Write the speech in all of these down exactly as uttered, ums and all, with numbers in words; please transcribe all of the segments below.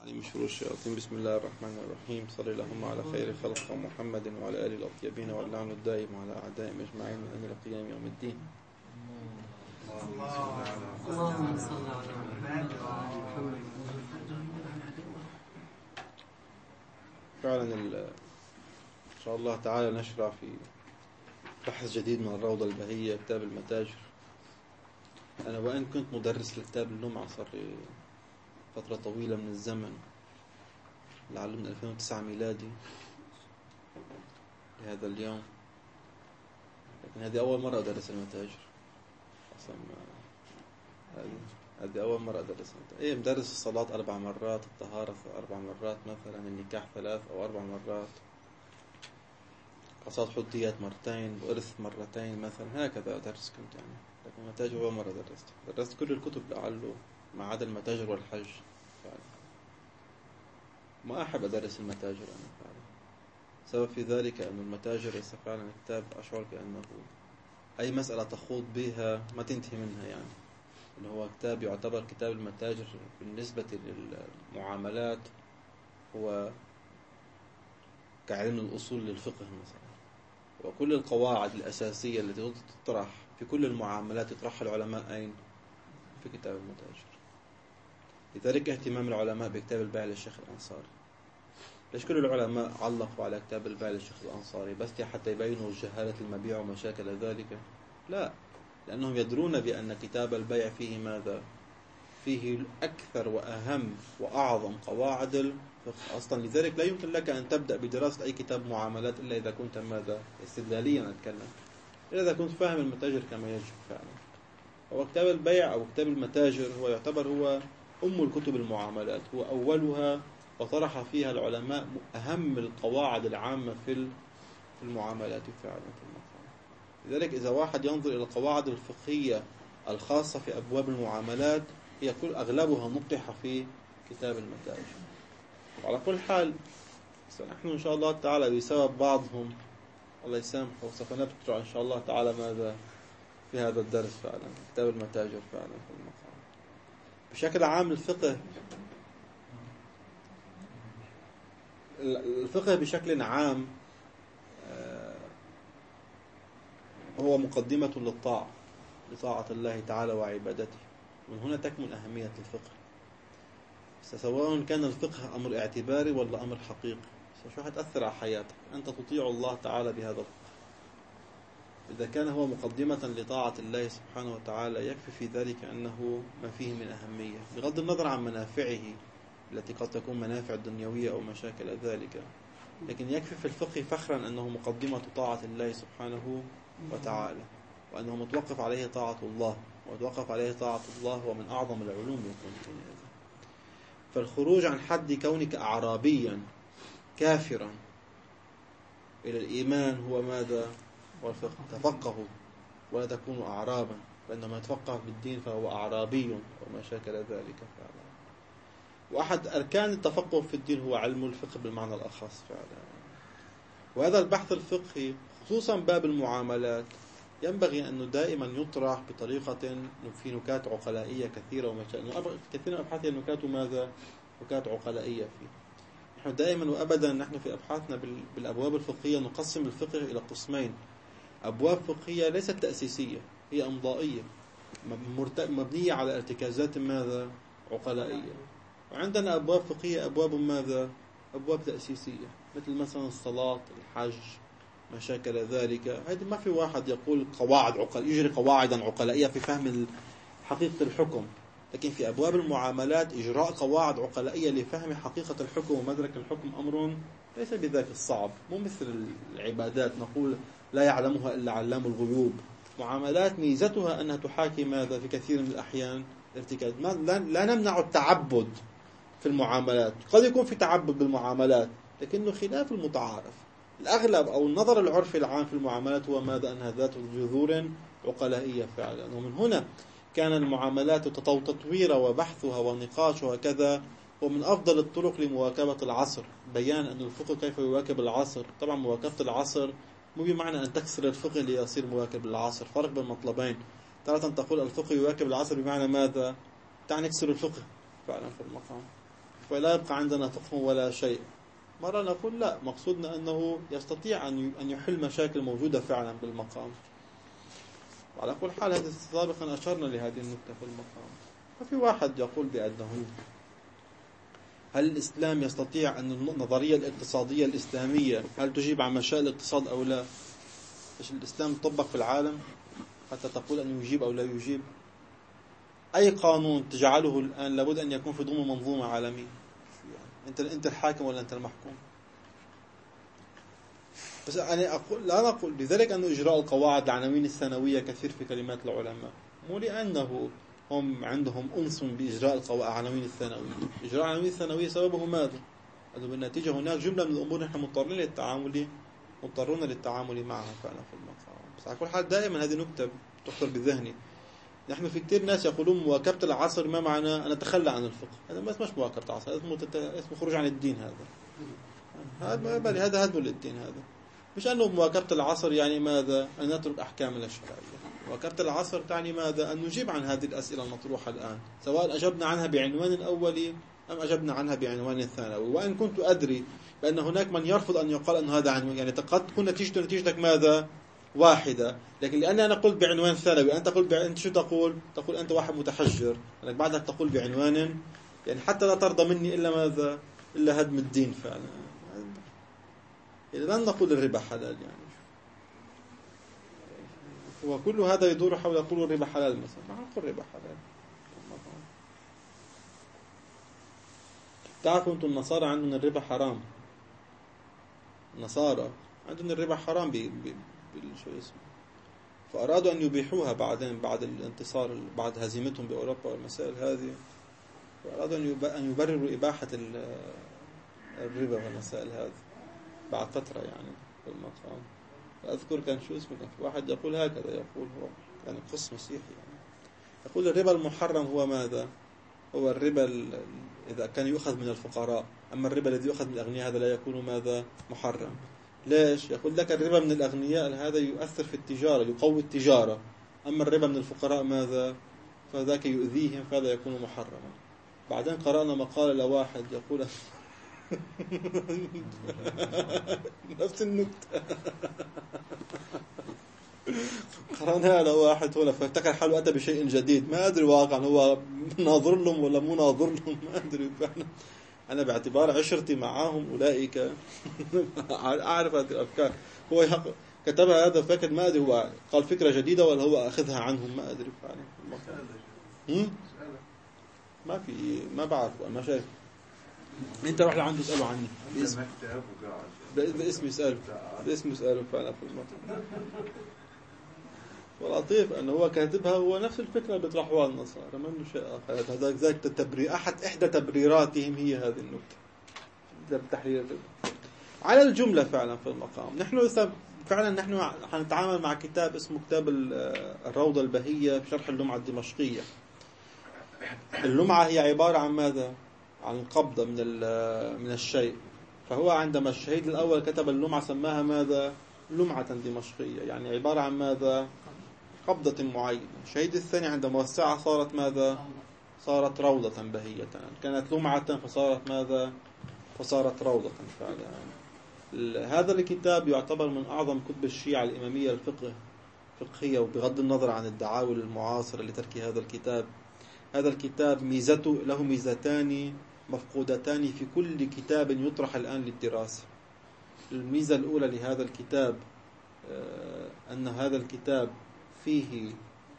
علي من شرور الشياطين. بسم الله الرحمن الرحيم. صلى اللهم على خير خلق محمد وعلى آله الأطيبين واللعن الدائم على أعدائهم أجمعين من أمر قيام يوم الدين. اللهم صل على محمد. فعلا إن شاء الله تعالى نشرع في بحث جديد من الروضة البهية، كتاب المتاجر. أنا وإن كنت مدرس لكتاب اللمعة صار لي فترة طويلة من الزمن، لعله من ألفين وتسعة ميلادي لهذا اليوم، لكن هذه أول مرة أدرس المتاجر أصلا. هذه هذه أول مرة أدرس المتاجر. إيه، مدرس الصلاة أربع مرات، الطهارة أربع مرات مثلا، النكاح ثلاث أو أربع مرات، قصاد حديات مرتين، وإرث مرتين مثلا، هكذا أدرس كنت يعني. لكن المتاجر أول مرة درست درست كل الكتب لعله ما عدا المتاجر والحج فعلا. ما أحب أدرس المتاجر أنا فعلا. سبب في ذلك أن المتاجر ليس فعلا كتاب أشعر بأنه أي مسألة تخوض بها ما تنتهي منها، يعني اللي هو كتاب يعتبر كتاب المتاجر بالنسبة للمعاملات هو كعلم الأصول للفقه مثلا، وكل القواعد الأساسية التي تطرح في كل المعاملات يطرحها العلماء أين؟ في كتاب المتاجر. لذلك اهتمام العلماء بكتاب البيع للشيخ الأنصاري. ليش كل العلماء علقوا على كتاب البيع للشيخ الأنصاري؟ بس حتى يبينوا جهالة المبيع ومشاكل ذلك؟ لا، لأنهم يدرون بأن كتاب البيع فيه ماذا؟ فيه أكثر وأهم وأعظم قواعد الفقه أصلا. لذلك لا يمكن لك أن تبدأ بدراسة أي كتاب معاملات إلا إذا كنت ماذا؟ استدلاليا أتكلم، إلا إذا كنت فاهم المتاجر كما يجب فعلا. هو كتاب البيع أو كتاب المتاجر هو يعتبر هو أم الكتب المعاملات، هو أولها، وطرح فيها العلماء أهم القواعد العامة في المعاملات فعلا في المقام. لذلك إذا واحد ينظر إلى القواعد الفقهية الخاصة في أبواب المعاملات هي كل أغلبها نطح في كتاب المتاجر. وعلى كل حال نحن إن شاء الله تعالى بسبب بعضهم الله يسامحه سوف نبترع إن شاء الله تعالى ماذا في هذا الدرس فعلا، كتاب المتاجر فعلا في المقام. بشكل عام الفقه الفقه بشكل عام هو مقدمة للطاعة لطاعة الله تعالى وعبادته. من هنا تكمن أهمية الفقه، سواء كان الفقه أمر اعتباري ولا أمر حقيقي. شو هتأثر على حياتك؟ أنت تطيع الله تعالى بهذا الفقه. إذا كان هو مقدمة لطاعة الله سبحانه وتعالى يكفي في ذلك أنه ما فيه من أهمية، بغض النظر عن منافعه التي قد تكون منافع دنيوية أو مشاكل ذلك، لكن يكفي في الفقه فخرا أنه مقدمة طاعة الله سبحانه وتعالى، وأنه متوقف عليه طاعة الله، ومتوقف عليه طاعة الله ومن أعظم العلوم يكون هذا. فالخروج عن حد كونك أعرابيا كافرا إلى الإيمان هو ماذا؟ والفقه. تفقهوا ولا تكونوا أعرابا، فإنما يتفقه بالدين فهو أعرابي وما شاكل ذلك فعلا. وأحد أركان التفقه في الدين هو علم الفقه بالمعنى الأخص فعلا. وهذا البحث الفقهي خصوصا باب المعاملات ينبغي أنه دائما يطرح بطريقة في نكات عقلائية كثيرة ومشاكل كثير من أبحاث النكات ماذا؟ نكات عقلائية فيه. نحن دائما وأبدا نحن في أبحاثنا بالأبواب الفقهية نقسم الفقه إلى قسمين: أبواب فقهية ليست تأسيسية، هي أمضائية مبنية على ارتكازات ماذا؟ عقلائية. وعندنا أبواب فقهية أبواب ماذا؟ أبواب تأسيسية، مثل مثلا الصلاة، الحج، مشاكل ذلك. هذه ما في واحد يقول قواعد عقل يجري قواعدا عقلائية في فهم حقيقة الحكم. لكن في أبواب المعاملات إجراء قواعد عقلائية لفهم حقيقة الحكم ومدرك الحكم أمر ليس بذاك الصعب، مو مثل العبادات نقول لا يعلمها إلا علام الغيوب. معاملات ميزتها أنها تحاكي ماذا؟ في كثير من الأحيان ارتكاز. لا نمنع التعبد في المعاملات، قد يكون في تعبد بالمعاملات لكنه خلاف المتعارف. الأغلب أو النظر العرفي العام في المعاملات هو ماذا؟ أنها ذات جذور عقلائية فعلا. ومن هنا كان المعاملات تطويرها وبحثها ونقاشها كذا ومن أفضل الطرق لمواكبة العصر، بيان أن الفقه كيف يواكب العصر. طبعا مواكبة العصر مو بمعنى أن تكسر الفقه ليصير مواكب للعصر، فرق بين مطلبين. تارة تقول الفقه يواكب العصر بمعنى ماذا؟ تعني نكسر الفقه فعلا في المقام. فلا يبقى عندنا فقه ولا شيء. مرة نقول لا، مقصودنا أنه يستطيع أن يحل مشاكل موجودة فعلا بالمقام. وعلى كل حال هذا سابقا أشرنا لهذه النقطة في المقام. ففي واحد يقول بأنه هل الإسلام يستطيع أن النظرية الاقتصادية الإسلامية هل تجيب عن مشاكل الاقتصاد أو لا؟ إيش الإسلام يطبق في العالم حتى تقول أن يجيب أو لا يجيب؟ أي قانون تجعله الآن لابد أن يكون في ضمن منظومة عالمية. أنت أنت الحاكم ولا أنت المحكوم؟ بس أنا أقول لا نقول لذلك أنه إجراء القواعد العناوين الثانوية كثير في كلمات العلماء، مو لأنه هم عندهم أنس بإجراء القواعد العناوين الثانوية. إجراء العناوين الثانوية سببه ماذا؟ أنه بالنتيجة هناك جملة من الأمور نحن مضطرين للتعامل مضطرون للتعامل معها فعلا في المقام. بس على كل حال دائما هذه نكتة تخطر بذهني. نحن في كثير ناس يقولون مواكبة العصر ما معنى أن نتخلى عن الفقه. هذا ما اسمه مواكبة العصر، اسمه تت... اسمه خروج عن الدين. هذا هذا بل هذا هدم للدين. هذا مش أنه مواكبة العصر يعني ماذا؟ أن نترك أحكامنا الشرعية. مواكبة العصر تعني ماذا؟ أن نجيب عن هذه الأسئلة المطروحة الآن، سواء أجبنا عنها بعنوان أولي أم أجبنا عنها بعنوان ثانوي. وإن كنت أدري بأن هناك من يرفض أن يقال أن هذا عنوان، يعني قد تكون نتيجته نتيجتك ماذا؟ واحدة، لكن لأني أنا قلت بعنوان ثانوي أنت تقول بع... أنت شو تقول؟ تقول أنت واحد متحجر، لأنك بعدك تقول بعنوان يعني حتى لا ترضى مني إلا ماذا؟ إلا هدم الدين فعلا. يعني لن نقول الربا حلال، يعني وكل هذا يدور حول يقول الربا حلال مثلا، ما نقول الربا حلال. تعرفوا أنتم النصارى عندهم الربا حرام. النصارى عندهم الربا حرام ب... ب... شو اسمه، فأرادوا أن يبيحوها بعدين بعد الانتصار بعد هزيمتهم بأوروبا والمسائل هذه، فأرادوا أن يبرروا إباحة الربا والمسائل هذه بعد فترة يعني في المقام. أذكر كان شو اسمه كان في واحد يقول هكذا، يقول هو يعني قص مسيحي يعني يقول الربا المحرم هو ماذا؟ هو الربا إذا كان يؤخذ من الفقراء، أما الربا الذي يؤخذ من الأغنياء هذا لا يكون ماذا؟ محرم. ليش؟ يقول لك الربا من الأغنياء هذا يؤثر في التجارة، يقوي التجارة، أما الربا من الفقراء ماذا؟ فذاك يؤذيهم فهذا يكون محرما. بعدين قرأنا مقال لواحد يقول نفس النكتة قرأناها لواحد هنا فافتكر حاله أتى بشيء جديد، ما أدري واقعا هو ناظر لهم ولا مو ناظر لهم، ما أدري فعلا. أنا باعتبار عشرتي معهم أولئك أعرف هذه الأفكار. هو كتبها هذا فاكر ما أدري هو قال فكرة جديدة ولا هو أخذها عنهم، ما أدري فعلا. ما في ما بعرف ما شايف. أنت روح لعنده اسأله عني باسم باسم يسأله باسم يسأله فعلا في المطر. واللطيف أنه هو كاتبها هو نفس الفكرة اللي بيطرحوها النصارى، ما إنه شيء آخر. هذا ذاك التبرير أحد إحدى تبريراتهم هي هذه النقطة التحرير على الجملة فعلا في المقام. نحن فعلا نحن حنتعامل مع كتاب اسمه كتاب الروضة البهية في شرح اللمعة الدمشقية. اللمعة هي عبارة عن ماذا؟ عن القبضة من من الشيء. فهو عندما الشهيد الأول كتب اللمعة سماها ماذا؟ لمعة دمشقية، يعني عبارة عن ماذا؟ قبضة معينة. الشهيد الثاني عندما وسعها صارت ماذا؟ صارت روضة بهية. كانت لمعة فصارت ماذا؟ فصارت روضة فعلا. هذا الكتاب يعتبر من أعظم كتب الشيعة الإمامية الفقه فقهية، وبغض النظر عن الدعاوى المعاصرة لترك هذا الكتاب. هذا الكتاب ميزته له ميزتان مفقودتان في كل كتاب يطرح الآن للدراسة. الميزة الأولى لهذا الكتاب أن هذا الكتاب فيه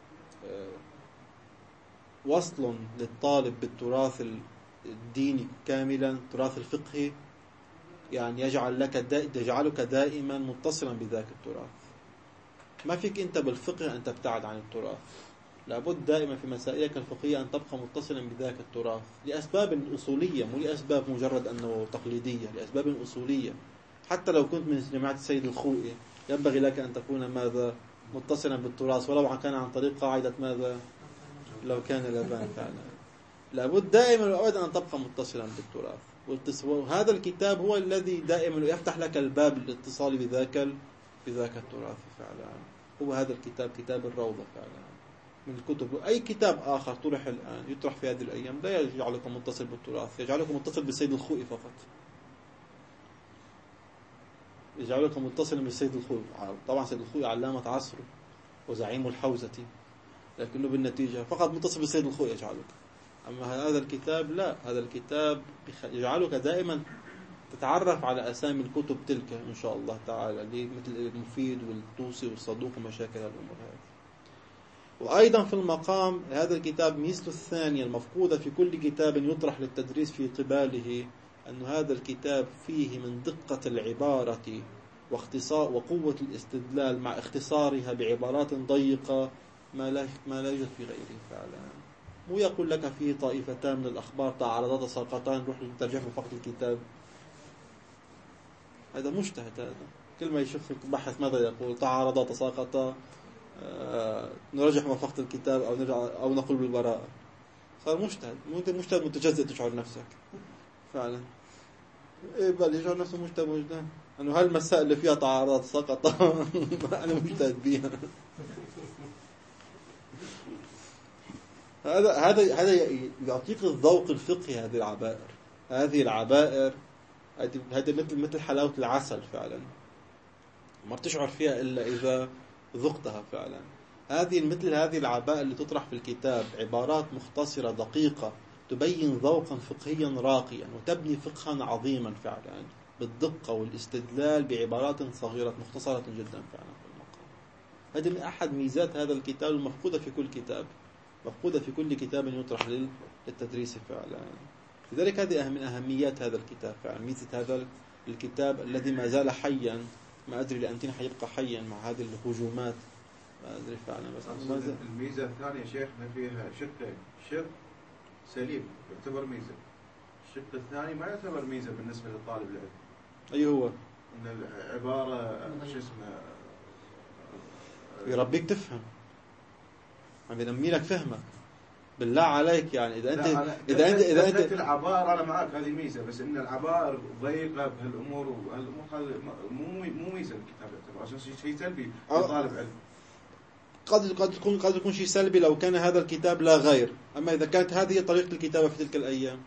وصل للطالب بالتراث الديني كاملا، التراث الفقهي، يعني يجعل لك يجعلك دائما متصلا بذاك التراث. ما فيك أنت بالفقه أن تبتعد عن التراث، لابد دائما في مسائلك الفقهية أن تبقى متصلا بذاك التراث لأسباب أصولية، مو لأسباب مجرد أنه تقليدية، لأسباب أصولية. حتى لو كنت من جماعة السيد الخوئي ينبغي لك أن تكون ماذا؟ متصلا بالتراث، ولو كان عن طريق قاعدة ماذا؟ لو كان لبان فعلا. لابد دائما وأبدا أن تبقى متصلا بالتراث. وهذا الكتاب هو الذي دائما يفتح لك الباب للاتصال بذاك بذاك التراث فعلا. هو هذا الكتاب كتاب الروضة فعلا. من الكتب. أي كتاب آخر طرح الآن يطرح في هذه الأيام لا يجعلك متصل بالتراث، يجعلك متصل بالسيد الخوئي فقط، يجعلك متصلا بالسيد الخوئي. طبعا سيد الخوئي علامة عصره وزعيم الحوزة، لكنه بالنتيجة فقط متصل بالسيد الخوئي يجعلك. أما هذا الكتاب لا، هذا الكتاب يجعلك دائما تتعرف على أسامي الكتب تلك إن شاء الله تعالى، مثل المفيد والطوسي والصدوق ومشاكل الأمور هذه. وأيضا في المقام هذا الكتاب ميزته الثانية المفقودة في كل كتاب يطرح للتدريس في قباله، أن هذا الكتاب فيه من دقة العبارة واختصار وقوة الاستدلال مع اختصارها بعبارات ضيقة ما لا ما لا يوجد في غيره فعلا. مو يقول لك فيه طائفتان من الأخبار تعارضتا ساقطان روح ترجمه فقط الكتاب، هذا مجتهد. هذا كل ما يشوف بحث ماذا يقول تعارضا تساقطا، آه نرجح موافقة الكتاب أو نرجع أو نقول بالبراءة، صار مجتهد. مو مجتهد متجزئ تشعر نفسك فعلا. إيه بل يشعر نفسه مجتهد مجتهد أنه هالمسائل اللي فيها تعارضات سقطا أنا مجتهد بيها. هذا هذا هذا يعطيك الذوق الفقهي. هذه العبائر هذه العبائر هذه مثل مثل حلاوة العسل فعلا، ما بتشعر فيها إلا إذا ذقتها فعلا. هذه مثل هذه العبائر اللي تطرح في الكتاب، عبارات مختصرة دقيقة تبين ذوقا فقهيا راقيا وتبني فقها عظيما فعلا بالدقة والاستدلال بعبارات صغيرة مختصرة جدا فعلا في المقام. هذه من أحد ميزات هذا الكتاب المفقودة في كل كتاب، مفقودة في كل كتاب يطرح للتدريس فعلا. لذلك هذه من أهميات هذا الكتاب فعلا، ميزة هذا الكتاب الذي ما زال حيا. ما أدري لأنتين حيبقى حيا مع هذه الهجومات، ما أدري فعلا. بس الميزة الثانية شيخنا فيها شق شق سليم يعتبر ميزة، الشق الثاني ما يعتبر ميزة بالنسبة للطالب العلم. أي هو؟ إن العبارة شو اسمه يربيك تفهم، عم ينمي لك فهمك بالله عليك. يعني إذا أنت إذا أنت إذا أنت العبارة أنا معك هذه ميزة، بس إن العبارة ضيقة بهالأمور وهالأمور مو مو ميزة الكتاب يعتبر عشان شيء سلبي لطالب علم. قد قد تكون قد يكون شيء سلبي لو كان هذا الكتاب لا غير، أما إذا كانت هذه طريقة الكتابة في تلك الأيام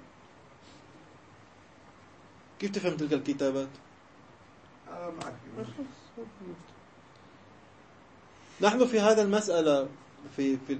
كيف تفهم تلك الكتابات؟ أنا معك. نحن في هذا المسألة في في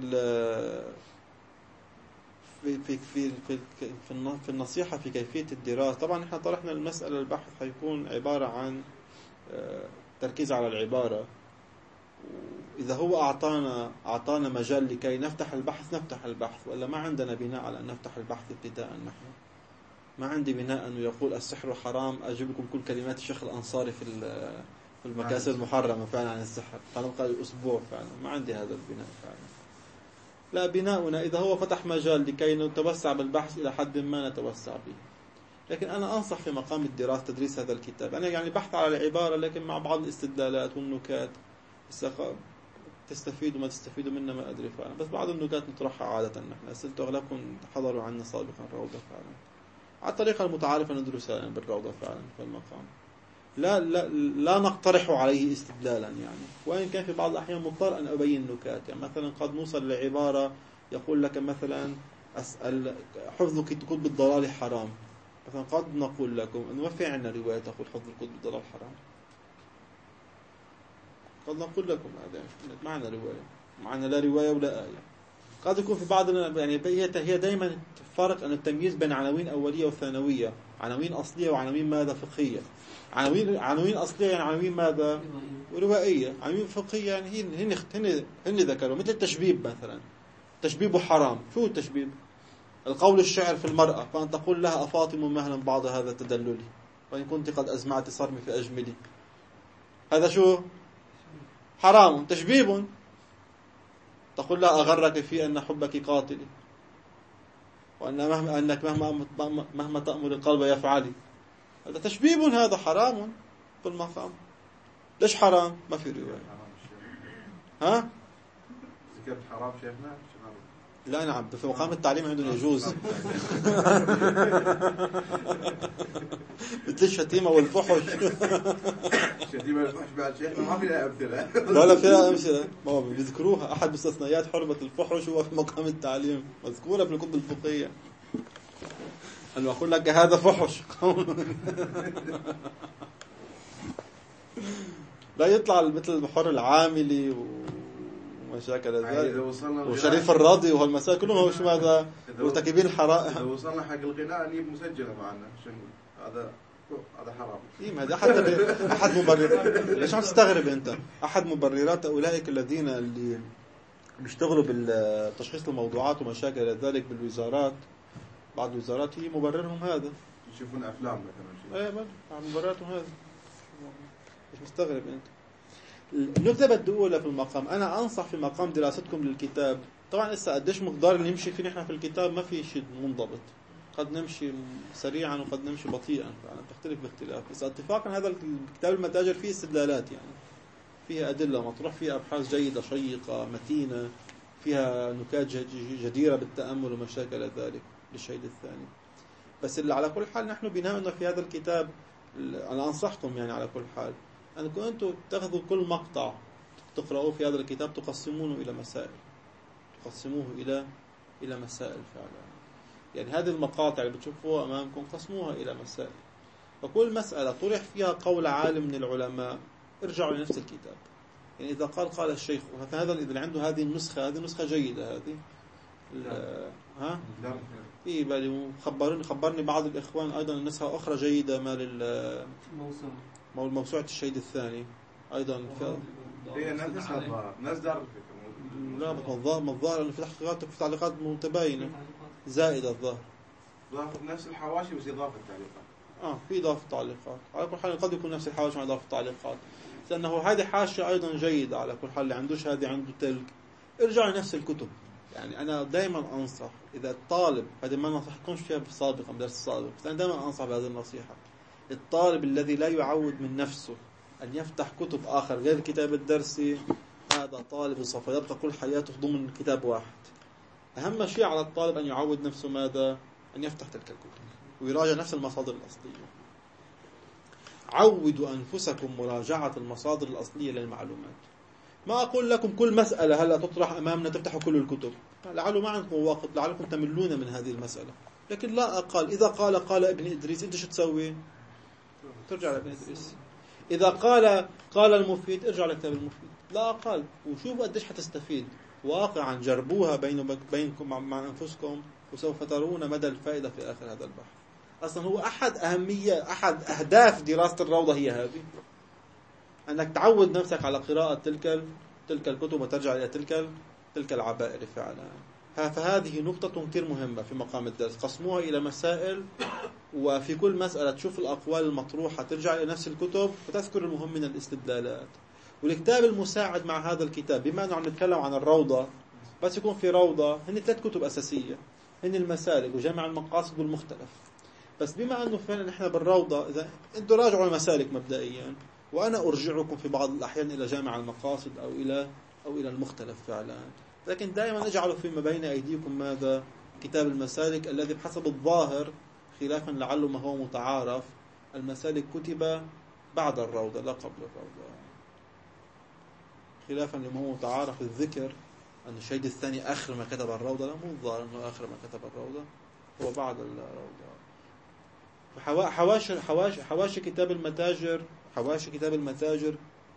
في في في في في, في النصيحة في كيفية الدراسة. طبعا نحن طرحنا المسألة، البحث حيكون عبارة عن تركيز على العبارة. إذا هو أعطانا أعطانا مجال لكي نفتح البحث نفتح البحث، ولا ما عندنا بناء على أن نفتح البحث ابتداء. نحن ما عندي بناء أنه يقول السحر حرام أجيب لكم كل كلمات الشيخ الأنصاري في في المكاسب المحرمة فعلا عن السحر فنبقى أسبوع فعلا. ما عندي هذا البناء فعلا. لا، بناؤنا إذا هو فتح مجال لكي نتوسع بالبحث إلى حد ما نتوسع به. لكن أنا أنصح في مقام الدراسة تدريس هذا الكتاب. أنا يعني بحث على العبارة لكن مع بعض الاستدلالات والنكات تستفيدوا ما تستفيدوا منها ما أدري فعلا. بس بعض النكات نطرحها عادة. نحن أسئلة أغلبكم حضروا عنا سابقا الروضة فعلا على الطريقة المتعارفة ندرسها يعني بالروضة فعلا في المقام. لا لا لا نقترح عليه استدلالا يعني، وإن كان في بعض الأحيان مضطر أن أبين نكات. يعني مثلا قد نوصل لعبارة يقول لك مثلا أسأل حفظ كتب الضلال حرام، مثلا قد نقول لكم أنه ما في عندنا رواية تقول حفظ كتب الضلال حرام. قد نقول لكم هذا ما عندنا رواية، معنا لا رواية ولا آية. قد يكون في بعض يعني هي دائما فرق أن التمييز بين عناوين أولية وثانوية، عناوين أصلية وعناوين ماذا فقهية. عناوين عناوين أصلية يعني عناوين ماذا روائية، عناوين فقهية يعني هن هن هن ذكروا مثل التشبيب مثلا. تشبيب حرام. شو التشبيب؟ القول الشعر في المرأة فأن تقول لها أفاطم مهلا بعض هذا تدللي وإن كنت قد أزمعت صرمي في أجملي، هذا شو؟ حرام. تشبيب. تقول لها أغرك في أن حبك قاتلي وأن مهما أنك مهما مهما تأمر القلب يفعلي، هذا تشبيب، هذا حرام في المقام. ليش حرام؟ ما في رواية. ها؟ ذكرت حرام شيخنا؟ لا نعم، في مقام التعليم عندنا يجوز. مثل الشتيمة والفحش. الشتيمة والفحش بعد شيخ ما فيها أمثلة. لا لا فيها أمثلة، ما هو بيذكروها. أحد مستثنيات حرمة الفحش هو في مقام التعليم، مذكورة في الكتب الفقهية. أنا أقول لك هذا فحش. لا يطلع مثل البحر العاملي ومشاكل ذلك وشريف الراضي وهالمسائل كلهم هو شو هذا مرتكبين الحرائم. إذا وصلنا حق الغناء اللي مسجلة معنا عشان هذا هذا حرام. إيه ما هذا حتى أحد مبررات. ليش عم تستغرب أنت؟ أحد مبررات أولئك الذين اللي بيشتغلوا بالتشخيص الموضوعات ومشاكل ذلك بالوزارات، بعض الوزارات هي مبررهم هذا. يشوفون أفلام مثلا شيء. إيه ما مبرراتهم هذا. مش مستغرب أنت. النكتة بدي أقولها في المقام، أنا أنصح في مقام دراستكم للكتاب. طبعا إسا قديش مقدار اللي نمشي فيه نحن في الكتاب ما في شيء منضبط، قد نمشي سريعا وقد نمشي بطيئا، يعني تختلف باختلاف. بس اتفاقا هذا الكتاب المتاجر فيه استدلالات، يعني فيها أدلة مطروح، فيها أبحاث جيدة شيقة متينة، فيها نكات جديرة بالتأمل ومشاكل ذلك للشيء الثاني. بس اللي على كل حال نحن بنامنا في هذا الكتاب، أنا أنصحكم يعني على كل حال أنكم أنتم تأخذوا كل مقطع تقرأوه في هذا الكتاب تقسمونه إلى مسائل، تقسموه إلى إلى مسائل فعلا. يعني هذه المقاطع اللي بتشوفوها أمامكم قسموها إلى مسائل، فكل مسألة طرح فيها قول عالم من العلماء ارجعوا لنفس الكتاب. يعني إذا قال قال الشيخ، فهذا إذا عنده هذه النسخة، هذه نسخة جيدة هذه. ها؟ إيه بالي خبرني خبرني بعض الإخوان أيضا النسخة أخرى جيدة ما لل مو موسوعة الشهيد الثاني أيضا. هي نفس ناس دار لا الظاهر ما الظاهر إنه في تحقيقات في تعليقات متباينة زائدة الظاهر. نفس الحواشي بس إضافة تعليقات. آه في إضافة تعليقات على كل حال، قد يكون نفس الحواشي مع إضافة تعليقات، لأنه هذه حاشية أيضا جيدة على كل حال. اللي عندوش هذه عنده تلك، ارجع لنفس الكتب. يعني أنا دائما أنصح إذا الطالب، هذه ما نصحكمش فيها سابقا بدرس السابق، بس أنا دائما أنصح بهذه النصيحة. الطالب الذي لا يعود من نفسه أن يفتح كتب آخر غير الكتاب الدرسي، هذا طالب سوف يبقى كل حياته ضمن كتاب واحد. أهم شيء على الطالب أن يعود نفسه ماذا؟ أن يفتح تلك الكتب ويراجع نفس المصادر الأصلية. عودوا أنفسكم مراجعة المصادر الأصلية للمعلومات. ما أقول لكم كل مسألة هلأ تطرح أمامنا تفتحوا كل الكتب، لعله ما عندكم وقت، لعلكم تملون من هذه المسألة. لكن لا أقال إذا قال قال ابن إدريس أنت شو تسوي؟ ترجع لابن إدريس. إذا قال قال المفيد ارجع لكتاب المفيد. لا أقل، وشوفوا قديش حتستفيد واقعا. جربوها بين بينكم مع أنفسكم وسوف ترون مدى الفائدة في آخر هذا البحث. أصلا هو أحد أهمية أحد أهداف دراسة الروضة هي هذه، أنك تعود نفسك على قراءة تلك تلك الكتب وترجع إلى تلك تلك العبائر فعلا. فهذه نقطة كثير مهمة في مقام الدرس. قسموها إلى مسائل، وفي كل مسألة تشوف الأقوال المطروحة ترجع إلى نفس الكتب وتذكر المهم من الاستدلالات. والكتاب المساعد مع هذا الكتاب، بما أنه عم نتكلم عن الروضة، بس يكون في روضة هن ثلاث كتب أساسية، هن المسالك وجمع المقاصد والمختلف. بس بما أنه فعلا نحن بالروضة، إذا أنتوا راجعوا المسالك مبدئيا، وأنا أرجعكم في بعض الأحيان إلى جامع المقاصد أو إلى أو إلى المختلف فعلا. لكن دائما اجعلوا فيما بين أيديكم ماذا؟ كتاب المسالك، الذي بحسب الظاهر خلافا لعله ما هو متعارف، المسالك كتب بعد الروضة لا قبل الروضة. خلافا لما هو متعارف الذكر أن الشهيد الثاني آخر ما كتب الروضة، لا مو الظاهر أنه آخر ما كتب الروضة هو بعد الروضة. حواشي حواشي حواشي كتاب المتاجر، حواشي كتاب المتاجر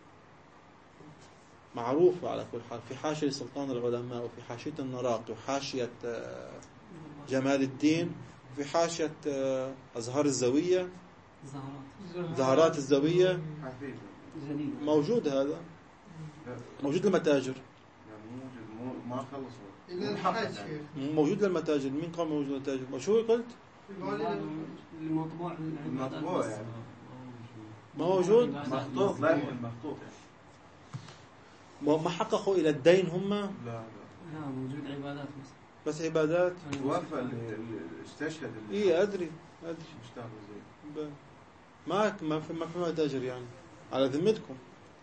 معروفة على كل حال. في حاشية سلطان العلماء، وفي حاشية النراقي، وحاشية جمال الدين، وفي حاشية أزهار الزوية، زهرات الزوية، موجود هذا، موجود للمتاجر، ما خلصوا موجود للمتاجر. مين قام موجود للمتاجر؟ شو قلت؟ المطبوع المطبوع يعني ما موجود، مخطوط لا مخطوط يعني ما حققوا إلى الدين هم. لا لا لا موجود عبادات بس بس عبادات. توفى اللي استشهد اللي إيه أدري أدري مشتاق زي ما ما في ما في متاجر يعني على ذمتكم.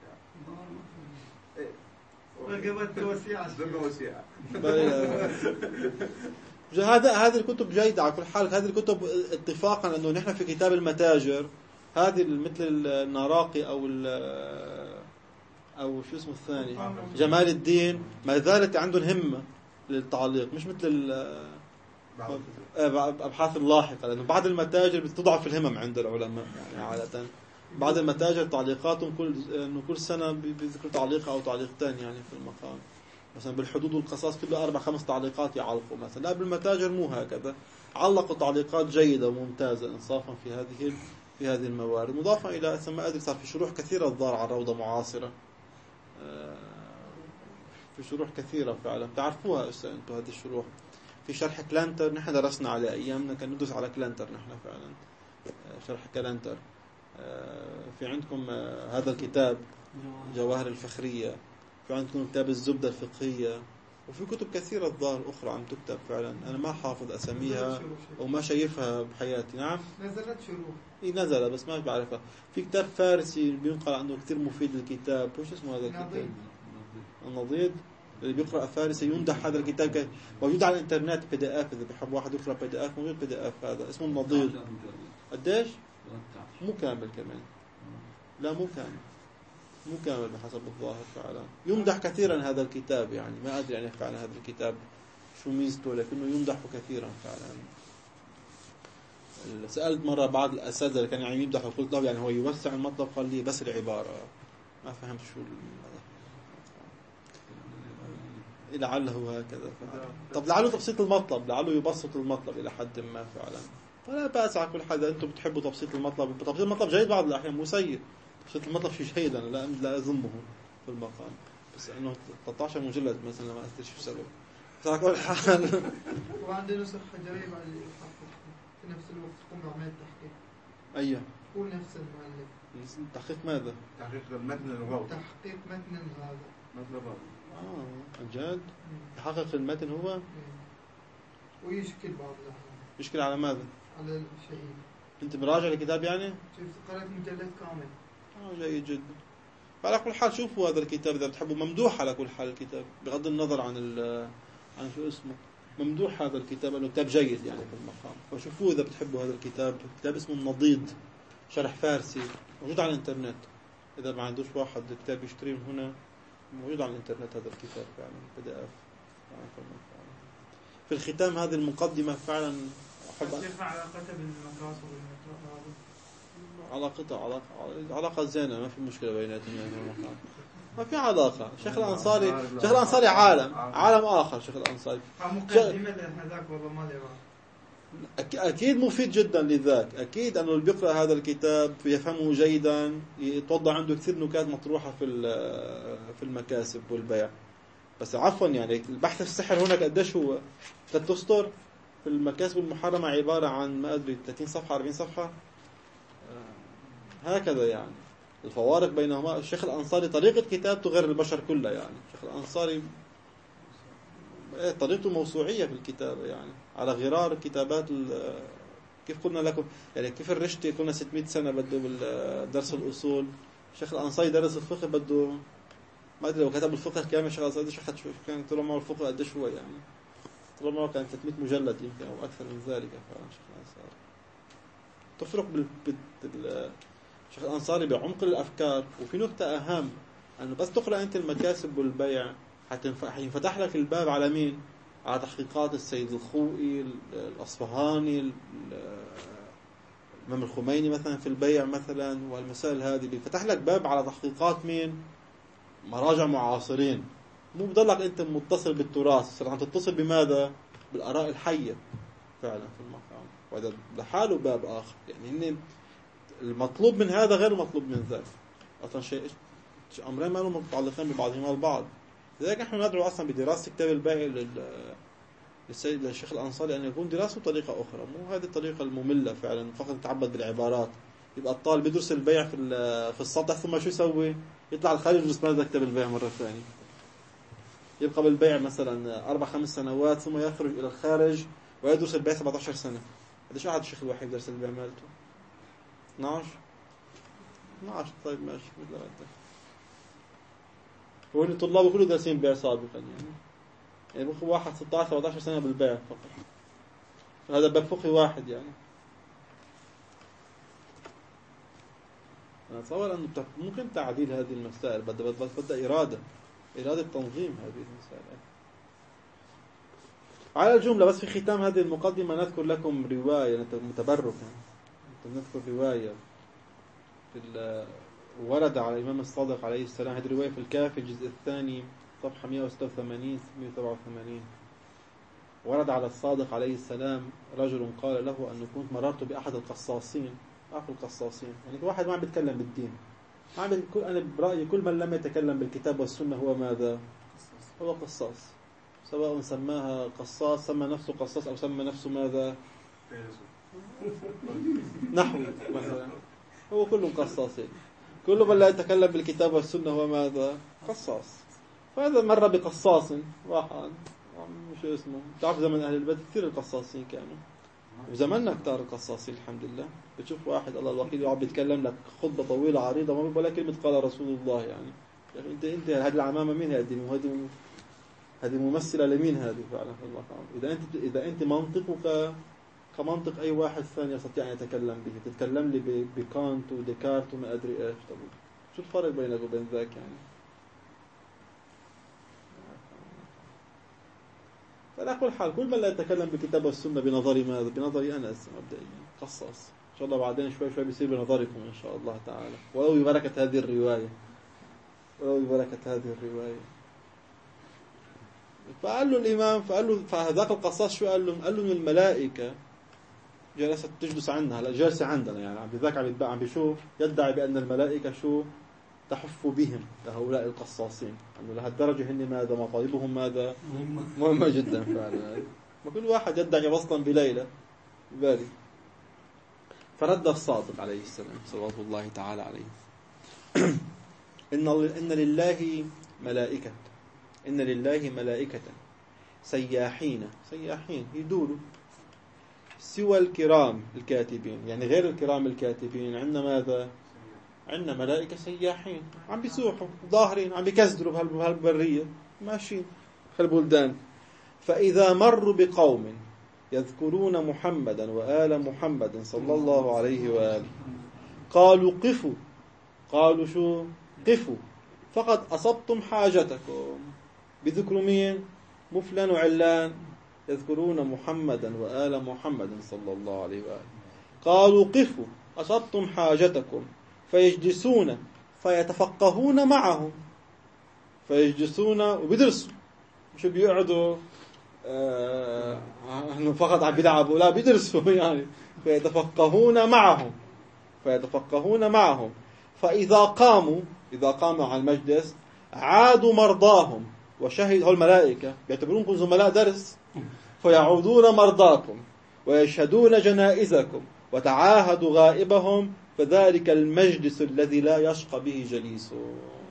رقبت وسيعة ذمة وسيعة. هذا هذه الكتب جيدة على كل حال. هذه الكتب اتفاقا أنه نحن في كتاب المتاجر هذه مثل النراقي أو أو شو اسمه الثاني جمال الدين، ما زالت عندهم همة للتعليق، مش مثل أبحاث اللاحقة، لأنه بعض المتاجر بتضعف الهمم عند العلماء يعني عادة. بعض المتاجر تعليقاتهم كل إنه كل سنة بيذكروا تعليق أو تعليقتين يعني في المقام، مثلا بالحدود والقصاص كله أربع خمس تعليقات يعلقوا مثلا. لا بالمتاجر مو هكذا، علقوا تعليقات جيدة وممتازة إنصافا في هذه في هذه الموارد، مضافا إلى ما أدري صار في شروح كثيرة الظاهر على الروضة معاصرة، في شروح كثيرة فعلا تعرفوها أنتم هذه الشروح. في شرح كلانتر نحن درسنا على أيامنا، كان ندرس على كلانتر نحن فعلا، شرح كلانتر. في عندكم هذا الكتاب جواهر الفخرية، في عندكم كتاب الزبدة الفقهية، وفي كتب كثيرة الظاهر أخرى عم تكتب فعلا، أنا ما حافظ أساميها وما شايفها بحياتي. نعم نزلت شروح، إيه نزل بس ما بعرفها. في كتاب فارسي بينقل عنه كثير مفيد الكتاب، وش اسمه هذا الكتاب؟ النضيد. اللي بيقرأ فارسي يمدح هذا الكتاب، موجود على الانترنت بي دي اف، اذا بحب واحد يقرأ بي دي اف موجود بي دي اف، هذا اسمه النضيد. قديش؟ مو كامل كمان، لا مو كامل، مو كامل بحسب الظاهر فعلا. يمدح كثيرا هذا الكتاب، يعني ما ادري يعني فعلا هذا الكتاب شو ميزته، لكنه يمدح كثيرا فعلا. سألت مرة بعض الأساتذة اللي كانوا يعني يمدحوا، قلت له يعني هو يوسع المطلب، قال لي بس العبارة، ما فهمت شو لعله هكذا فعلا. طب لعله تبسيط المطلب، لعله يبسط المطلب إلى حد ما فعلا، فلا بأس على كل حد. أنتم بتحبوا تبسيط المطلب، تبسيط المطلب جيد بعض الأحيان، مو سيء. تبسيط المطلب شيء جيد، أنا لا لا أذمه في المقام، بس إنه ثلاثة عشر مجلد مثلا ما أدري شو السبب، بس على كل حال. وعندنا نسخ جريمة اللي يحقق في نفس الوقت تقوم بعملية تحقيق. أيه هو نفس المؤلف. تحقيق ماذا؟ تحقيق المتن اللغوي. تحقيق متن هذا. متن لغوي. آه عن جد؟ يحقق المتن هو؟ ويشكل بعض الأحيان. يشكل على ماذا؟ على الشيء. أنت مراجع الكتاب يعني؟ شفت قرأت مجلد كامل. آه جيد جدا. على كل حال شوفوا هذا الكتاب إذا بتحبوا، ممدوح على كل حال الكتاب، بغض النظر عن عن شو اسمه، ممدوح هذا الكتاب، انه كتاب جيد يعني في المقام، فشوفوه اذا بتحبوا هذا الكتاب. كتاب اسمه النضيد، شرح فارسي، موجود على الانترنت، اذا ما عندوش واحد كتاب يشتريه من هنا، موجود على الانترنت هذا الكتاب فعلا بي دي اف. في الختام هذه المقدمة فعلا أحب كيف علاقتها بالمكاسب والمكاسب؟ علاقتها علاقة علاقة زينة، ما في مشكلة بيناتهم يعني، ما في علاقة. شيخ الأنصاري شيخ الأنصاري عالم عالم آخر. شيخ الأنصاري مقدمة لهذاك والله ما له. أكيد مفيد جدا لذاك، أكيد أنه اللي بيقرأ هذا الكتاب يفهمه جيدا، يتوضع عنده كثير نكات مطروحة في في المكاسب والبيع. بس عفوا يعني البحث في السحر هنا قديش هو؟ ثلاث أسطر. في المكاسب المحرمة عبارة عن ما أدري ثلاثين صفحة أربعين صفحة هكذا يعني. الفوارق بينهما، الشيخ الأنصاري طريقة كتابته غير البشر كلها يعني. الشيخ الأنصاري طريقته موسوعية في الكتابة يعني، على غرار كتابات كيف قلنا لكم يعني، كيف الرشتي كنا ستمائة سنة بده بالدرس الأصول، الشيخ الأنصاري درس الفقه بده ما أدري لو كتب الفقه كامل. الشيخ الأنصاري قديش أخذ، كان طول عمره الفقه قديش هو يعني، طول عمره كان ثلاثمائة مجلد يمكن أو أكثر من ذلك فعلا. الشيخ الأنصاري تفرق بال, بال... الشيخ الأنصاري بعمق الأفكار. وفي نقطة أهم، أنه بس تقرأ أنت المكاسب والبيع حينفتح لك الباب على مين؟ على تحقيقات السيد الخوئي، الأصفهاني، الإمام الخميني مثلا في البيع مثلا، والمسائل هذه بيفتح لك باب على تحقيقات مين؟ مراجع معاصرين. مو بضلك أنت متصل بالتراث، صرت عم تتصل بماذا؟ بالآراء الحية فعلا في المقام. وهذا لحاله باب آخر يعني. إن المطلوب من هذا غير المطلوب من ذاك، أصلا شيء أمرين ما لهم متعلقين ببعضهما البعض. لذلك نحن ندعو أصلا بدراسة كتاب البيع للسيد للشيخ الأنصاري أن يكون دراسته بطريقة أخرى، مو هذه الطريقة المملة فعلا فقط يتعبد بالعبارات. يبقى الطالب يدرس البيع في في السطح، ثم شو يسوي؟ يطلع الخارج يدرس ماذا كتاب البيع مرة ثانية. يبقى بالبيع مثلا أربع خمس سنوات، ثم يخرج إلى الخارج ويدرس البيع سبعة عشر سنة. قديش قعد الشيخ الوحيد درس البيع مالته؟ اثناشر اثناشر طيب ماشي. هو اللي طلابه كله دارسين بيع سابقا يعني، يعني بخ واحد ستة عشر سبعة عشر سنة بالبيع فقط، فهذا باب فقهي واحد يعني. أنا أتصور أنه ممكن تعديل هذه المسائل، بدأ بدأ إرادة إرادة تنظيم هذه المسائل. على الجملة بس في ختام هذه المقدمة نذكر لكم رواية متبركة، نذكر رواية في ورد على الإمام الصادق عليه السلام. هذه الرواية في الكافي الجزء الثاني صفحة مئة وستة وثمانين مئة وسبعة وثمانين. ورد على الصادق عليه السلام رجل قال له أنه كنت مررت بأحد القصاصين. أعرف القصاصين يعني واحد ما عم بيتكلم بالدين، ما عم أنا برأيي كل من لم يتكلم بالكتاب والسنة هو ماذا؟ هو قصاص، سواء سماها قصاص سمى نفسه قصاص أو سمى نفسه ماذا؟ نحو مثلا، هو كلهم قصاصين. كل من لا يتكلم بالكتاب والسنة هو ماذا؟ قصاص. فهذا مر بقصاص واحد مش اسمه، تعرف زمن أهل البيت كثير القصاصين كانوا، وزماننا كتار القصاصين الحمد لله. بتشوف واحد الله الوكيل يقعد بيتكلم لك خطبة طويلة عريضة ما بيقول كلمة قال رسول الله. يعني يعني انت انت هذه العمامة مين هذه؟ هذه هذه ممثلة لمين هذه فعلا الله تعالى؟ إذا أنت إذا أنت منطقك كمنطق أي واحد ثاني يستطيع أن يتكلم به، تتكلم لي بكانت وديكارت وما أدري إيش. طب شو الفرق بينك وبين ذاك يعني؟ فعلى كل حال كل من لا يتكلم بالكتاب والسنة بنظري ماذا؟ بنظري أنا مبدئيا قصاص. إن شاء الله بعدين شوي شوي بيصير بنظركم إن شاء الله تعالى، ولو ببركة هذه الرواية، ولو ببركة هذه الرواية. فقال له الإمام، فقال له فهذاك القصاص شو قال له؟ قال له إن الملائكة جلست تجلس عندنا، هلا جالسة عندنا يعني عم بذاك عم عم بيشوف يدعي بأن الملائكة شو تحف بهم لهؤلاء القصاصين، أنه لهالدرجة هن ماذا مطالبهم ماذا مهمة جدا فعلا. ما كل واحد يدعي وصلا بليلة بالي. فرد الصادق عليه السلام صلوات الله تعالى عليه إن إن لله ملائكة إن لله ملائكة سياحين سياحين يدوروا سوى الكرام الكاتبين، يعني غير الكرام الكاتبين عندنا ماذا؟ عندنا ملائكة سياحين عم بيسوحوا ظاهرين عم بيكزدروا بهالبرية ماشيين في البلدان. فإذا مروا بقوم يذكرون محمدا وآل محمد صلى الله عليه وآله قالوا قفوا، قالوا شو؟ قفوا فقد أصبتم حاجتكم. بذكروا مين؟ مفلان وعلان يذكرون محمدا وآل محمد صلى الله عليه وآله. قالوا قفوا أصبتم حاجتكم، فيجلسون فيتفقهون معهم، فيجلسون وبيدرسوا، مش بيقعدوا آه فقط عم بيلعبوا، لا بيدرسوا يعني. فيتفقهون معهم فيتفقهون معهم فإذا قاموا إذا قاموا على المجلس عادوا مرضاهم وشهد هول الملائكة بيعتبرونكم زملاء درس، فيعودون مرضاكم ويشهدون جنائزكم وتعاهدوا غائبهم، فذلك المجلس الذي لا يشقى به جليسه.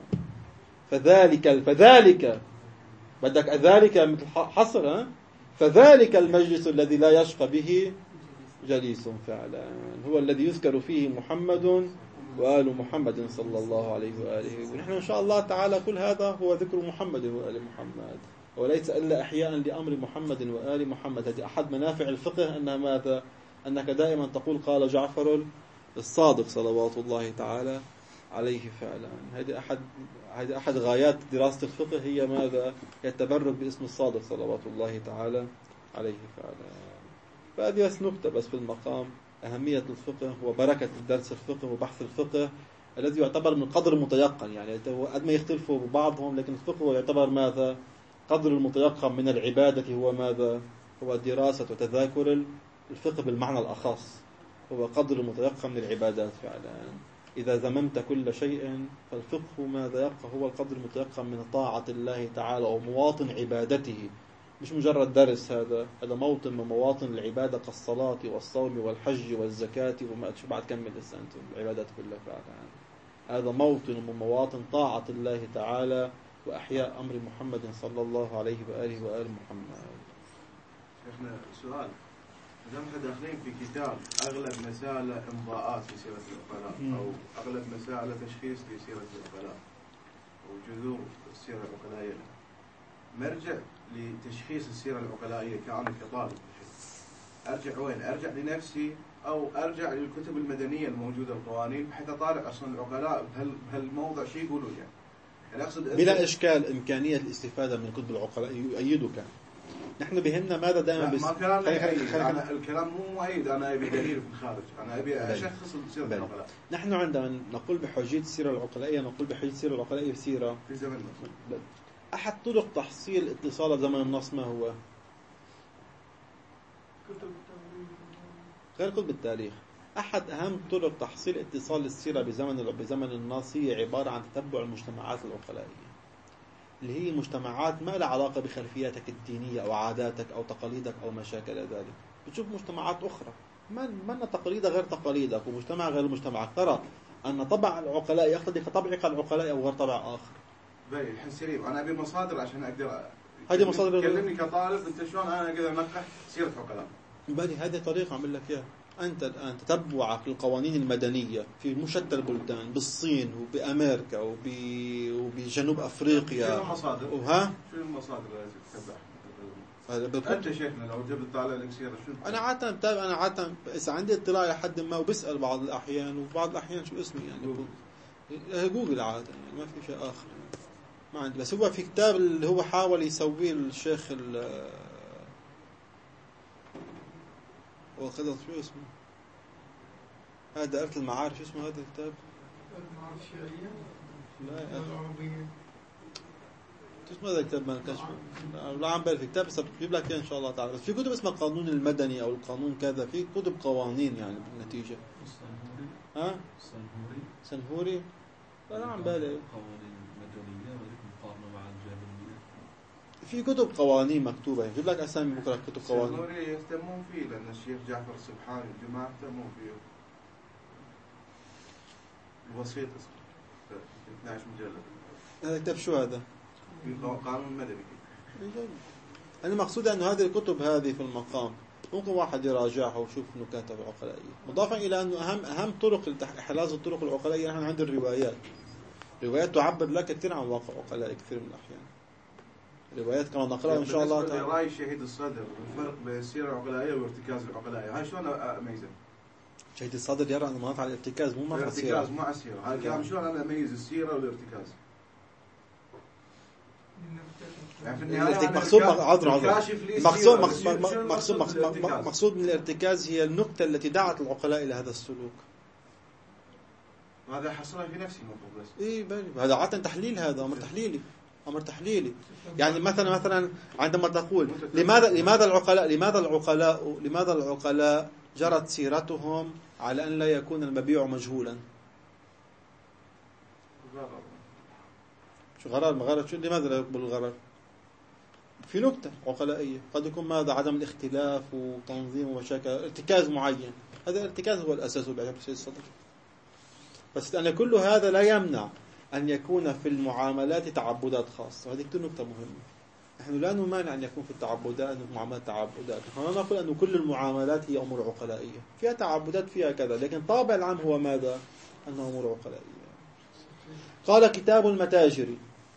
فذلك فذلك بدك ذلك مثل حصر ها؟ فذلك المجلس الذي لا يشقى به جليس فعلا هو الذي يذكر فيه محمد وآل محمد صلى الله عليه وآله. ونحن إن شاء الله تعالى كل هذا هو ذكر محمد وآل محمد، وليس إلا إحياء لأمر محمد وآل محمد. هذه أحد منافع الفقه أنها ماذا؟ أنك دائما تقول قال جعفر الصادق صلوات الله تعالى عليه فعلا. هذه أحد هذه أحد غايات دراسة الفقه، هي ماذا؟ هي التبرك باسم الصادق صلوات الله تعالى عليه فعلا. فهذه بس نكتة بس في المقام أهمية الفقه وبركة درس الفقه وبحث الفقه الذي يعتبر من قدر المتيقن. يعني قد ما يختلفوا بعضهم لكن الفقه يعتبر ماذا؟ قدر المتيقن من العبادة هو ماذا؟ هو دراسة وتذاكر الفقه بالمعنى الأخص، هو قدر المتيقن من العبادات فعلا. إذا زممت كل شيء فالفقه ماذا يبقى؟ هو القدر المتيقن من طاعة الله تعالى ومواطن عبادته، مش مجرد درس. هذا هذا موطن من مواطن العبادة كالصلاة والصوم والحج والزكاة وما شو بعد كمل السنة العبادات كلها فعلا. هذا موطن من مواطن طاعة الله تعالى وأحياء أمر محمد صلى الله عليه وآله وآل محمد. شيخنا سؤال، إذا احنا داخلين في كتاب أغلب مسائل إمضاءات في سيرة العقلاء أو أغلب مسائل تشخيص في سيرة العقلاء أو جذور السيرة العقلائية، مرجع لتشخيص السيرة العقلائية كأنا كطالب أرجع وين؟ أرجع لنفسي او ارجع للكتب المدنيه الموجوده القوانين حتى اطالع اصلا العقلاء بهال بهالموضع شو يقولوا يعني. يعني اقصد بلا اشكال امكانيه الاستفاده من كتب العقلاء يؤيدك. نحن بهمنا ماذا دائما بس ما كلام خلي مؤيد. خلي أنا الكلام مو مؤيد، انا ابي دليل في الخارج، انا ابي اشخص سيره العقلاء. نحن عندما نقول بحجيه السيره العقلائيه نقول بحجيه السيره العقلائيه بسيره في زمننا. احد طرق تحصيل اتصال زمن النص ما هو؟ غير كتب التاريخ. احد اهم طرق تحصيل اتصال السيره بزمن بزمن النص هي عباره عن تتبع المجتمعات العقلائيه، اللي هي مجتمعات ما لها علاقة بخلفياتك الدينية أو عاداتك أو تقاليدك أو ما شاكل ذلك. بتشوف مجتمعات أخرى من من تقاليدها غير تقاليدك ومجتمع غير مجتمعك، ترى أن طبع العقلاء يختلف طبعك العقلاء أو غير طبع آخر. باي الحين سليم، أنا أبي مصادر عشان أقدر. هذه مصادر. كلمني كطالب أنت شلون أنا أقدر أنقح سيرة عقلاء. باي هذه طريقة أعمل لك إياها. أنت الآن تتبعك للقوانين المدنية في مشتى البلدان، بالصين وبأمريكا وب... وبجنوب أفريقيا. شو المصادر؟ وها؟ شو المصادر اللي تتبعها؟ أنت شيخنا لو جبت طالع لك سيرة شو؟ أنا عادة بتابع، أنا عادة إذا عندي اطلاع لحد ما وبسأل بعض الأحيان، وبعض الأحيان شو اسمي يعني جوجل, جوجل عادة يعني ما في شيء آخر يعني. ما عندي. بس هو في كتاب اللي هو حاول يسويه الشيخ ال وخذت شو اسمه هذا دائرة المعارف، شو اسمه هذا الكتاب؟ المعارف الشيعية؟ لا العربية. شو اسمه هذا الكتاب؟ ما كانش لا عم بالي في كتاب بس بجيب لك ان شاء الله تعالى. بس في كتب اسمها القانون المدني او القانون كذا، في كتب قوانين يعني بالنتيجة. ها؟ سنهوري. سنهوري؟ لا لا عم بالي. قوانين مدنية ولكن مقارنة مع الجاهلية. في كتب قوانين مكتوبة، يجيب لك أسامي بكرة كتب قوانين. سنهوري يهتمون فيه لأن الشيخ جعفر السبحاني الجماعة يهتمون فيه. الوسيط اسمه اثني عشر مجلد. هذا كتاب شو هذا؟ في قانون مدني. أنا مقصود أنه هذه الكتب هذه في المقام ممكن واحد يراجعها ويشوف نكاتها العقلائية. مضافا إلى أنه أهم أهم طرق إحراز الطرق العقلائية نحن عند الروايات. الروايات تعبر لك كثير عن واقع عقلائي كثير من الأحيان. روايات كما نقرأها إن شاء الله تعالى. رأي شهيد الصدر الفرق بين السيرة العقلائية وارتكاز العقلائية، هاي شلون أميزه؟ شهيد الصدر يرى أنه مناط على الارتكاز مو مع السيرة. الارتكاز مع السيرة. هاي الكلام شلون أنا أميز السيرة والارتكاز؟ يعني في النهاية مقصود عذر عذر مقصود مقصود مقصود مقصود من الارتكاز هي النقطة التي دعت العقلاء إلى هذا السلوك. هذا حصلها في نفسي المفروض بس. إيه بالي هذا عادة تحليل، هذا أمر تحليلي، أمر تحليلي. يعني مثلا مثلا عندما تقول لماذا لماذا العقلاء لماذا العقلاء لماذا العقلاء جرت سيرتهم على أن لا يكون المبيع مجهولا. شو غرر مغرر شو لماذا لا يقبل الغرر؟ في نكتة عقلائية قد يكون ماذا عدم الاختلاف وتنظيم ومشاكل ارتكاز معين. هذا الارتكاز هو الأساس بعجب سيد الصدر. بس أن كل هذا لا يمنع أن يكون في المعاملات تعبدات خاصة. هذه كتير نكتة مهمة. نحن لا نمانع أن يكون في التعبدات معاملات تعبدات. نحن نقول أن كل المعاملات هي أمور عقلائية فيها تعبدات فيها كذا، لكن طابع العام هو ماذا؟ أنه أمور عقلائية. قال كتاب المتاجري.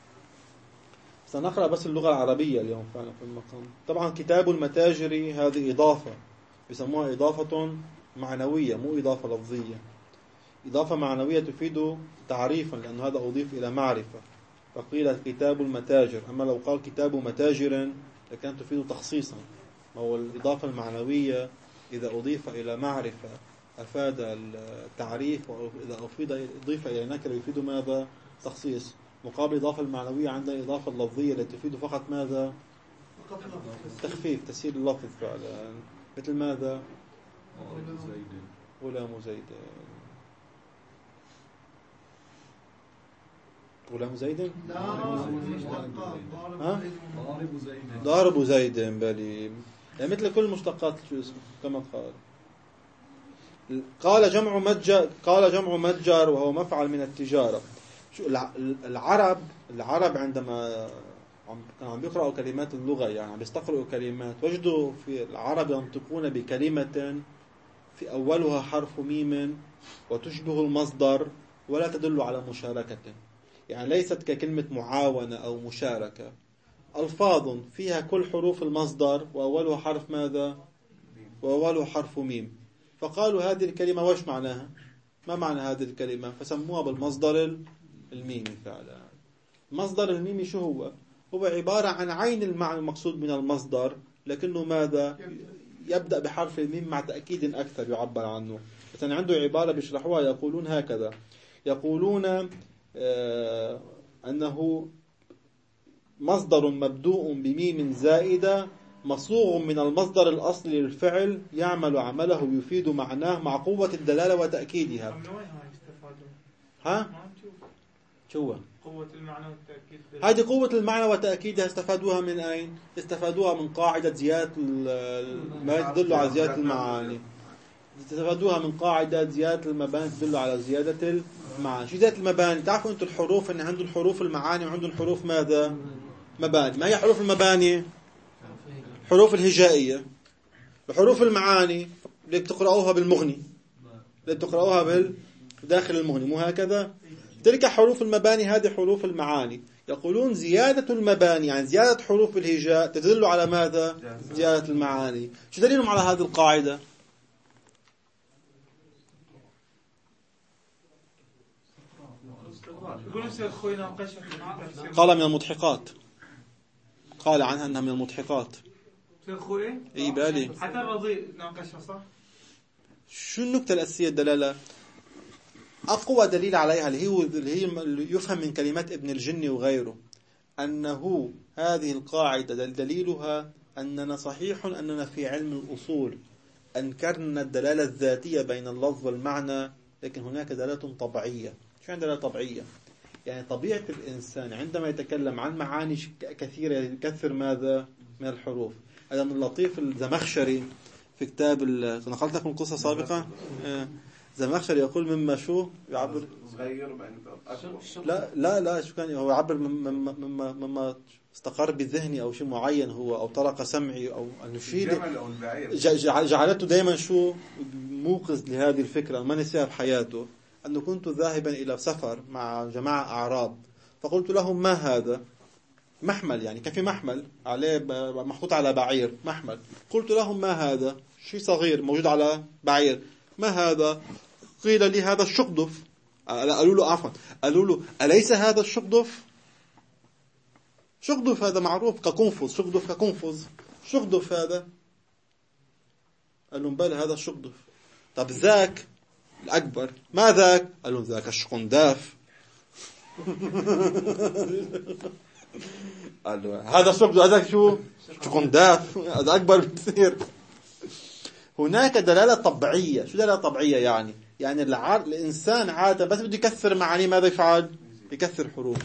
سنقرأ بس اللغة العربية اليوم فعلا في المقام. طبعا كتاب المتاجري هذه إضافة بيسموها إضافة معنوية مو إضافة لفظية. إضافة معنوية تفيد تعريفا لأن هذا أضيف إلى معرفة فقيل كتاب المتاجر. أما لو قال كتاب متاجر لكان تفيد تخصيصا. وهو الإضافة المعنوية إذا أضيف إلى معرفة أفاد التعريف، وإذا أضيف إلى نكرة يفيد ماذا؟ تخصيص. مقابل الإضافة المعنوية عندنا الإضافة اللفظية التي تفيد فقط ماذا؟ تخفيف تسهيل اللفظ فعلا. مثل ماذا؟ غلام زيد. غلام زيد؟ ها؟ ضارب زيد بالي. يعني مثل كل مشتقات شو اسمه كما قال. قال جمع متجر قال جمع متجر وهو مفعل من التجارة. شو العرب العرب عندما كانوا عم بيقرأوا كلمات اللغة يعني عم بيستقرأوا كلمات وجدوا في العرب ينطقون بكلمة في أولها حرف ميم وتشبه المصدر ولا تدل على مشاركة. يعني ليست ككلمة معاونة أو مشاركة. ألفاظ فيها كل حروف المصدر وأولها حرف ماذا؟ وأولها حرف ميم. فقالوا هذه الكلمة وش معناها؟ ما معنى هذه الكلمة؟ فسموها بالمصدر الميمي فعلا. المصدر الميمي شو هو؟ هو عبارة عن عين المعنى المقصود من المصدر، لكنه ماذا؟ يبدأ بحرف الميم مع تأكيد أكثر يعبر عنه. مثلا عنده عبارة بيشرحوها يقولون هكذا، يقولون آه أنه مصدر مبدوء بميم زائدة مصوغ من المصدر الأصلي للفعل يعمل عمله يفيد معناه مع قوة الدلالة وتأكيدها. من وين هاي استفادوا؟ ها؟ ما نشوف شو قوة المعنى والتأكيد. هذه قوة المعنى وتأكيدها استفادوها من أين؟ استفادوها من قاعدة زيادة ما تدل على زيادة المعاني. استفادوها من قاعدة زيادة المباني تدل على زيادة المعاني. شو زيادة المباني؟ تعرفوا أنتم الحروف أن عندهم حروف المعاني وعندهم حروف ماذا؟ مباني. ما هي حروف المباني؟ حروف الهجائية. وحروف المعاني اللي بتقرأوها بالمغني، اللي بتقرأوها بال داخل المغني، مو هكذا؟ تلك حروف المباني هذه حروف المعاني. يقولون زيادة المباني يعني زيادة حروف الهجاء تدل على ماذا؟ زيادة المعاني. شو دليلهم على هذه القاعدة؟ قال من المضحكات، قال عنها أنها من المضحكات. اي بالي حتى الرضيء ناقشها صح؟ شو النكتة الأساسية الدلالة؟ أقوى دليل عليها اللي هي اللي هي اللي يفهم من كلمات ابن الجني وغيره أنه هذه القاعدة دليلها أننا صحيح أننا في علم الأصول أنكرنا الدلالة الذاتية بين اللفظ والمعنى، لكن هناك دلالة طبيعية. شو عندنا دلالة طبيعية؟ يعني طبيعة الإنسان عندما يتكلم عن معاني كثيرة يكثر ماذا؟ من الحروف. هذا من اللطيف الزمخشري في كتاب نقلت لكم قصة سابقة. زمخشري يقول مما شو يعبر صغير أكبر. لا لا لا شو كان هو يعبر مما مما مما استقر بذهني أو شيء معين هو أو طرق سمعي أو النشيد جعلته دائما شو موقظ لهذه الفكرة ما نسيها بحياته. أنه كنت ذاهبا إلى سفر مع جماعة أعراب فقلت لهم ما هذا؟ محمل، يعني كان في محمل عليه محطوط على بعير محمل. قلت لهم ما هذا؟ شيء صغير موجود على بعير. ما هذا؟ قيل لي هذا الشقدف. قالوا له عفوا قالوا له أليس هذا الشقدف؟ شقدف هذا معروف كقنفذ، شقدف كقنفذ، شقدف هذا. قال لهم بل هذا الشقدف. طب ذاك الأكبر ما ذاك؟ قال لهم ذاك الشقنداف. قال له هذا الشقدف هذاك شو؟ شقنداف، هذا أكبر بكثير. هناك دلالة طبيعية. شو دلالة طبيعية يعني؟ يعني العر... الإنسان عادة بس بده يكثر معاني ماذا يفعل؟ يكثر حروف،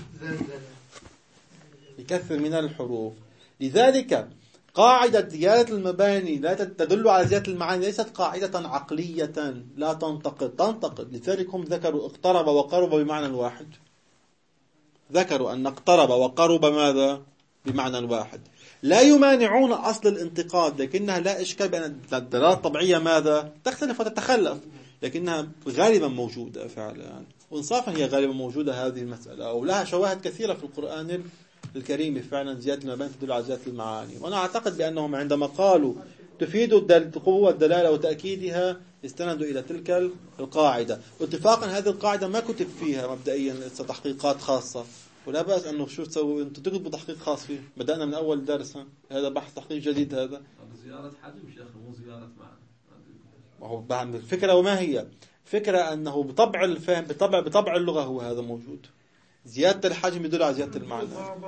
يكثر من الحروف. لذلك قاعدة زيادة المباني لا تدل على زيادة المعاني ليست قاعدة عقلية لا تنتقد، تنتقد. لذلك هم ذكروا اقترب وقرب بمعنى واحد. ذكروا أن اقترب وقرب ماذا؟ بمعنى واحد. لا يمانعون أصل الانتقاد، لكنها لا إشكال بأن الدلالة الطبيعية ماذا؟ تختلف وتتخلف، لكنها غالبا موجودة فعلا. وإنصافا هي غالبا موجودة هذه المسألة، ولها شواهد كثيرة في القرآن الكريم فعلا زيادة المباني تدل على زيادة المعاني. وأنا أعتقد بأنهم عندما قالوا تفيد قوة الدلالة وتأكيدها استندوا إلى تلك القاعدة. واتفاقا هذه القاعدة ما كتب فيها مبدئيا تحقيقات خاصة، ولا بأس أنه شو تسوي أنتم تكتبوا تحقيق خاص فيه. بدأنا من أول درس، هذا بحث تحقيق جديد. هذا زيارة حجم شيخ مو زيارة معنى. وهو الفكرة وما هي فكرة أنه بطبع الفهم بطبع بطبع اللغة هو هذا موجود. زيادة الحجم يدل على زيادة المعنى.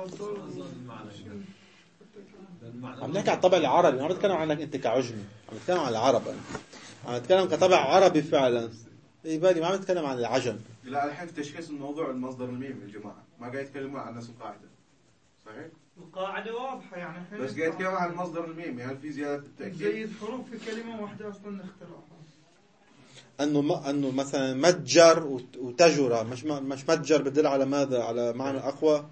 عم نحكي عن الطبع العربي، ما بتكلم عنك أنت كعجمي، عم نتكلم عن العرب. أنا عم نتكلم كطبع عربي فعلا. إيه بالي ما عم نتكلم عن العجم. لا الحين في تشخيص الموضوع المصدر الميم يا جماعة ما قاعد يتكلموا عن نفس القاعدة، صحيح؟ القاعدة واضحة يعني احنا بس قاعد يتكلموا عن المصدر الميم، يعني في زيادة التأكيد. زيد حروف في كلمة واحدة أصلا نخترعها. أنه ما أنه مثلا متجر وتجرة مش مش متجر بدل على ماذا؟ على معنى أقوى.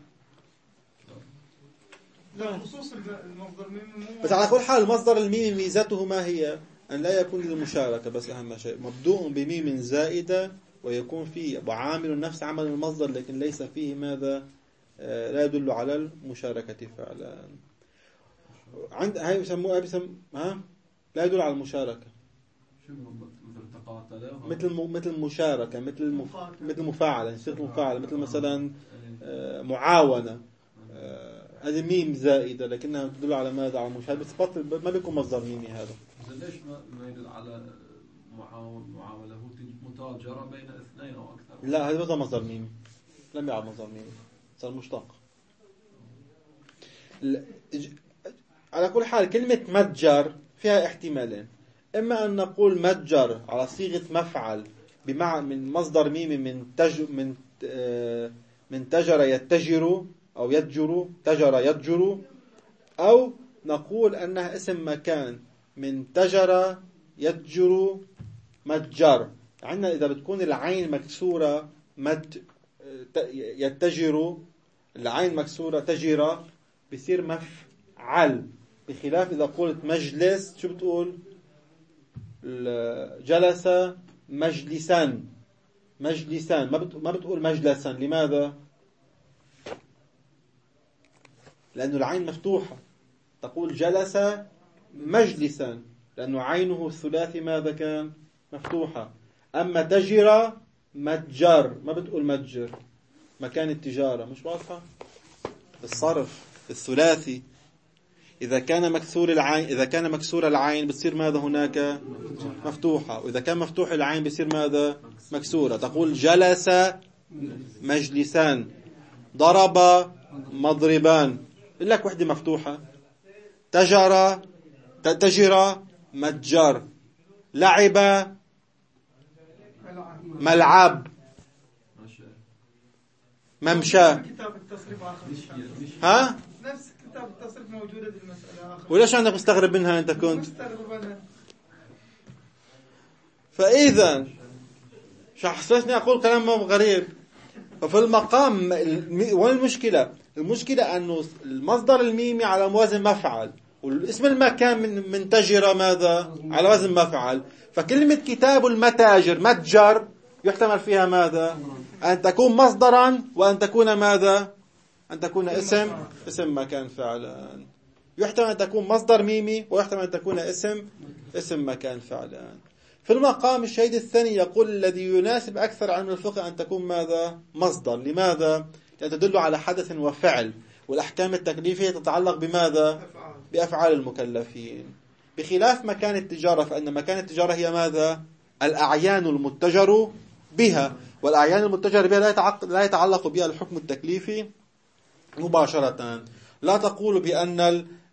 لا خصوص المصدر الميم. بس على كل حال المصدر الميم ميزته ما هي؟ أن لا يكون للمشاركة بس أهم شيء، مبدوء بميم زائدة ويكون فيه وعامل نفس عمل المصدر لكن ليس فيه ماذا؟ آه لا يدل على المشاركة فعلا. عند هاي بسموها بسم ها لا يدل على المشاركة. شنو مثل تقاتل مثل م... مثل مشاركة، مثل مف... مثل مفاعلة، صيغة مفاعلة، مثل مثلا آه، معاونة. آه، هذه ميم زائدة لكنها تدل على ماذا؟ على مشاركة، بس بطل ما بيكون مصدر ميمي هذا. ليش ما ما يدل على معاون معاولة؟ هو متاجرة بين اثنين أو أكثر. لا، هذا مصدر ميمي، لم يعد مصدر ميمي، صار مشتق. على كل حال كلمة متجر فيها احتمالين، إما أن نقول متجر على صيغة مفعل بمعنى من مصدر ميمي من تج من آه من تجر يتجر أو يتجر، تجر يتجر، أو نقول أنها اسم مكان من تجر يتجر متجر. عندنا إذا بتكون العين مكسورة مت يتجر، العين مكسورة تجرة بصير مفعل، بخلاف إذا قلت مجلس شو بتقول؟ جلس مجلسا، مجلسا، ما بتقول مجلسا. لماذا؟ لأنه العين مفتوحة، تقول جلس مجلسا لأنه عينه الثلاثي ماذا كان؟ مفتوحة. أما تجر متجر، ما بتقول متجر، مكان التجارة. مش واضحة؟ الصرف الثلاثي إذا كان مكسور العين، إذا كان مكسور العين بتصير ماذا هناك؟ مفتوحة. وإذا كان مفتوح العين بتصير ماذا؟ مكسورة. تقول جلس مجلسان، ضرب مضربان، إلا لك وحدة مفتوحة. تجر تجر متجر، لعب ملعب، ممشى. كتاب التصريف آخر. ها؟ نفس كتاب التصريف موجودة في المسألة آخر. وليش عندك مستغرب منها أنت كنت؟ مستغرب منها. فإذا شو حسسني أقول كلام غريب. ففي المقام وين المشكلة؟ المشكلة أنه المصدر الميمي على وزن مفعل، والاسم المكان من من تجر ماذا؟ على وزن مفعل. فكلمة كتاب المتاجر متجر يحتمل فيها ماذا؟ أن تكون مصدرا، وأن تكون ماذا؟ أن تكون اسم اسم مكان فعلا. يحتمل أن تكون مصدر ميمي، ويحتمل أن تكون اسم اسم مكان فعلا. في المقام الشهيد الثاني يقول الذي يناسب أكثر علم الفقه أن تكون ماذا؟ مصدر. لماذا؟ لأن تدل على حدث وفعل، والأحكام التكليفية تتعلق بماذا؟ بأفعال المكلفين، بخلاف مكان التجارة، فإن مكان التجارة هي ماذا؟ الأعيان المتجر بها، والأعيان المتجر بها لا يتعلق بها الحكم التكليفي مباشرة. لا تقول بأن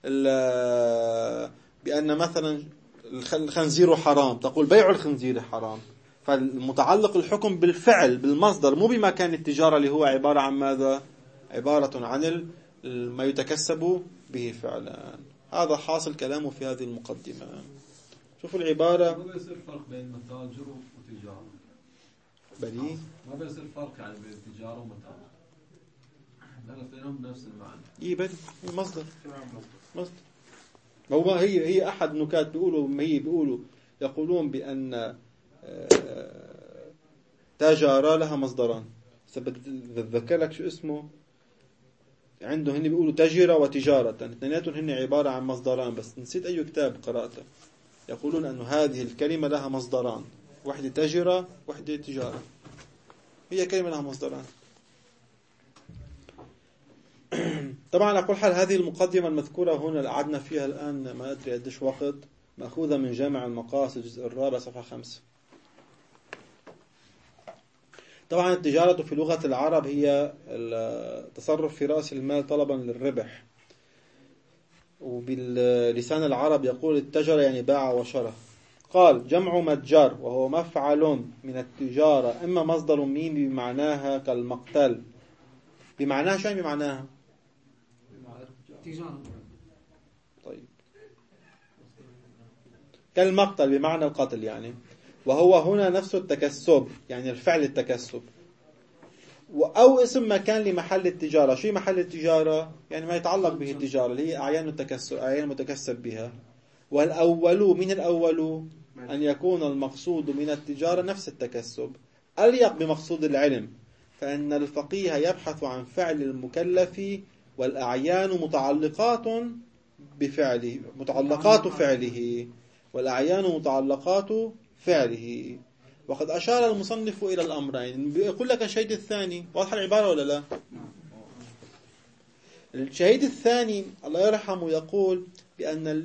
ال بأن مثلا الخنزير حرام، تقول بيع الخنزير حرام. فالمتعلق الحكم بالفعل بالمصدر، مو بمكان التجارة اللي هو عبارة عن ماذا؟ عبارة عن ما يتكسب به فعلا. هذا حاصل كلامه في هذه المقدمة. شوفوا العبارة. ما بيصير فرق بين متاجر وتجارة. بلي ما بيصير فرق يعني بين تجارة ومتاجر، لأن الاثنين نفس المعنى. إيه بلي المصدر مصدر. هو هي هي أحد نكات بيقولوا، ما هي بيقولوا يقولون بأن تجارة لها مصدران. ذكر لك شو اسمه عنده، هن بيقولوا تجرة وتجارة، اثنيناتهم هن عبارة عن مصدران، بس نسيت أي كتاب قرأته. يقولون أن هذه الكلمة لها مصدران، واحدة تجرة واحدة تجارة، هي كلمة لها مصدران. طبعا على كل حال هذه المقدمة المذكورة هنا اللي قعدنا فيها الآن ما أدري قديش وقت، مأخوذة من جامع المقاصد الجزء الرابع صفحة خمسة. طبعا التجارة في لغة العرب هي التصرف في رأس المال طلبا للربح، وباللسان العرب يقول التجر يعني باع وشرى. قال جمع متجر وهو مفعل من التجارة، إما مصدر ميمي بمعناها كالمقتل. بمعناها شو بمعناها؟ تجارة. طيب كالمقتل بمعنى القتل يعني، وهو هنا نفس التكسب يعني الفعل التكسب. أو اسم مكان لمحل التجارة. شو محل التجارة؟ يعني ما يتعلق به التجارة اللي هي أعيان التكسب، أعيان المتكسب بها. والأول من الأول أن يكون المقصود من التجارة نفس التكسب أليق بمقصود العلم، فإن الفقيه يبحث عن فعل المكلف، والأعيان متعلقات بفعله، متعلقات فعله، والأعيان متعلقات فعله. وقد أشار المصنف إلى الأمرين. بيقول لك الشهيد الثاني، واضحة العبارة ولا لا؟ الشهيد الثاني الله يرحمه يقول بأن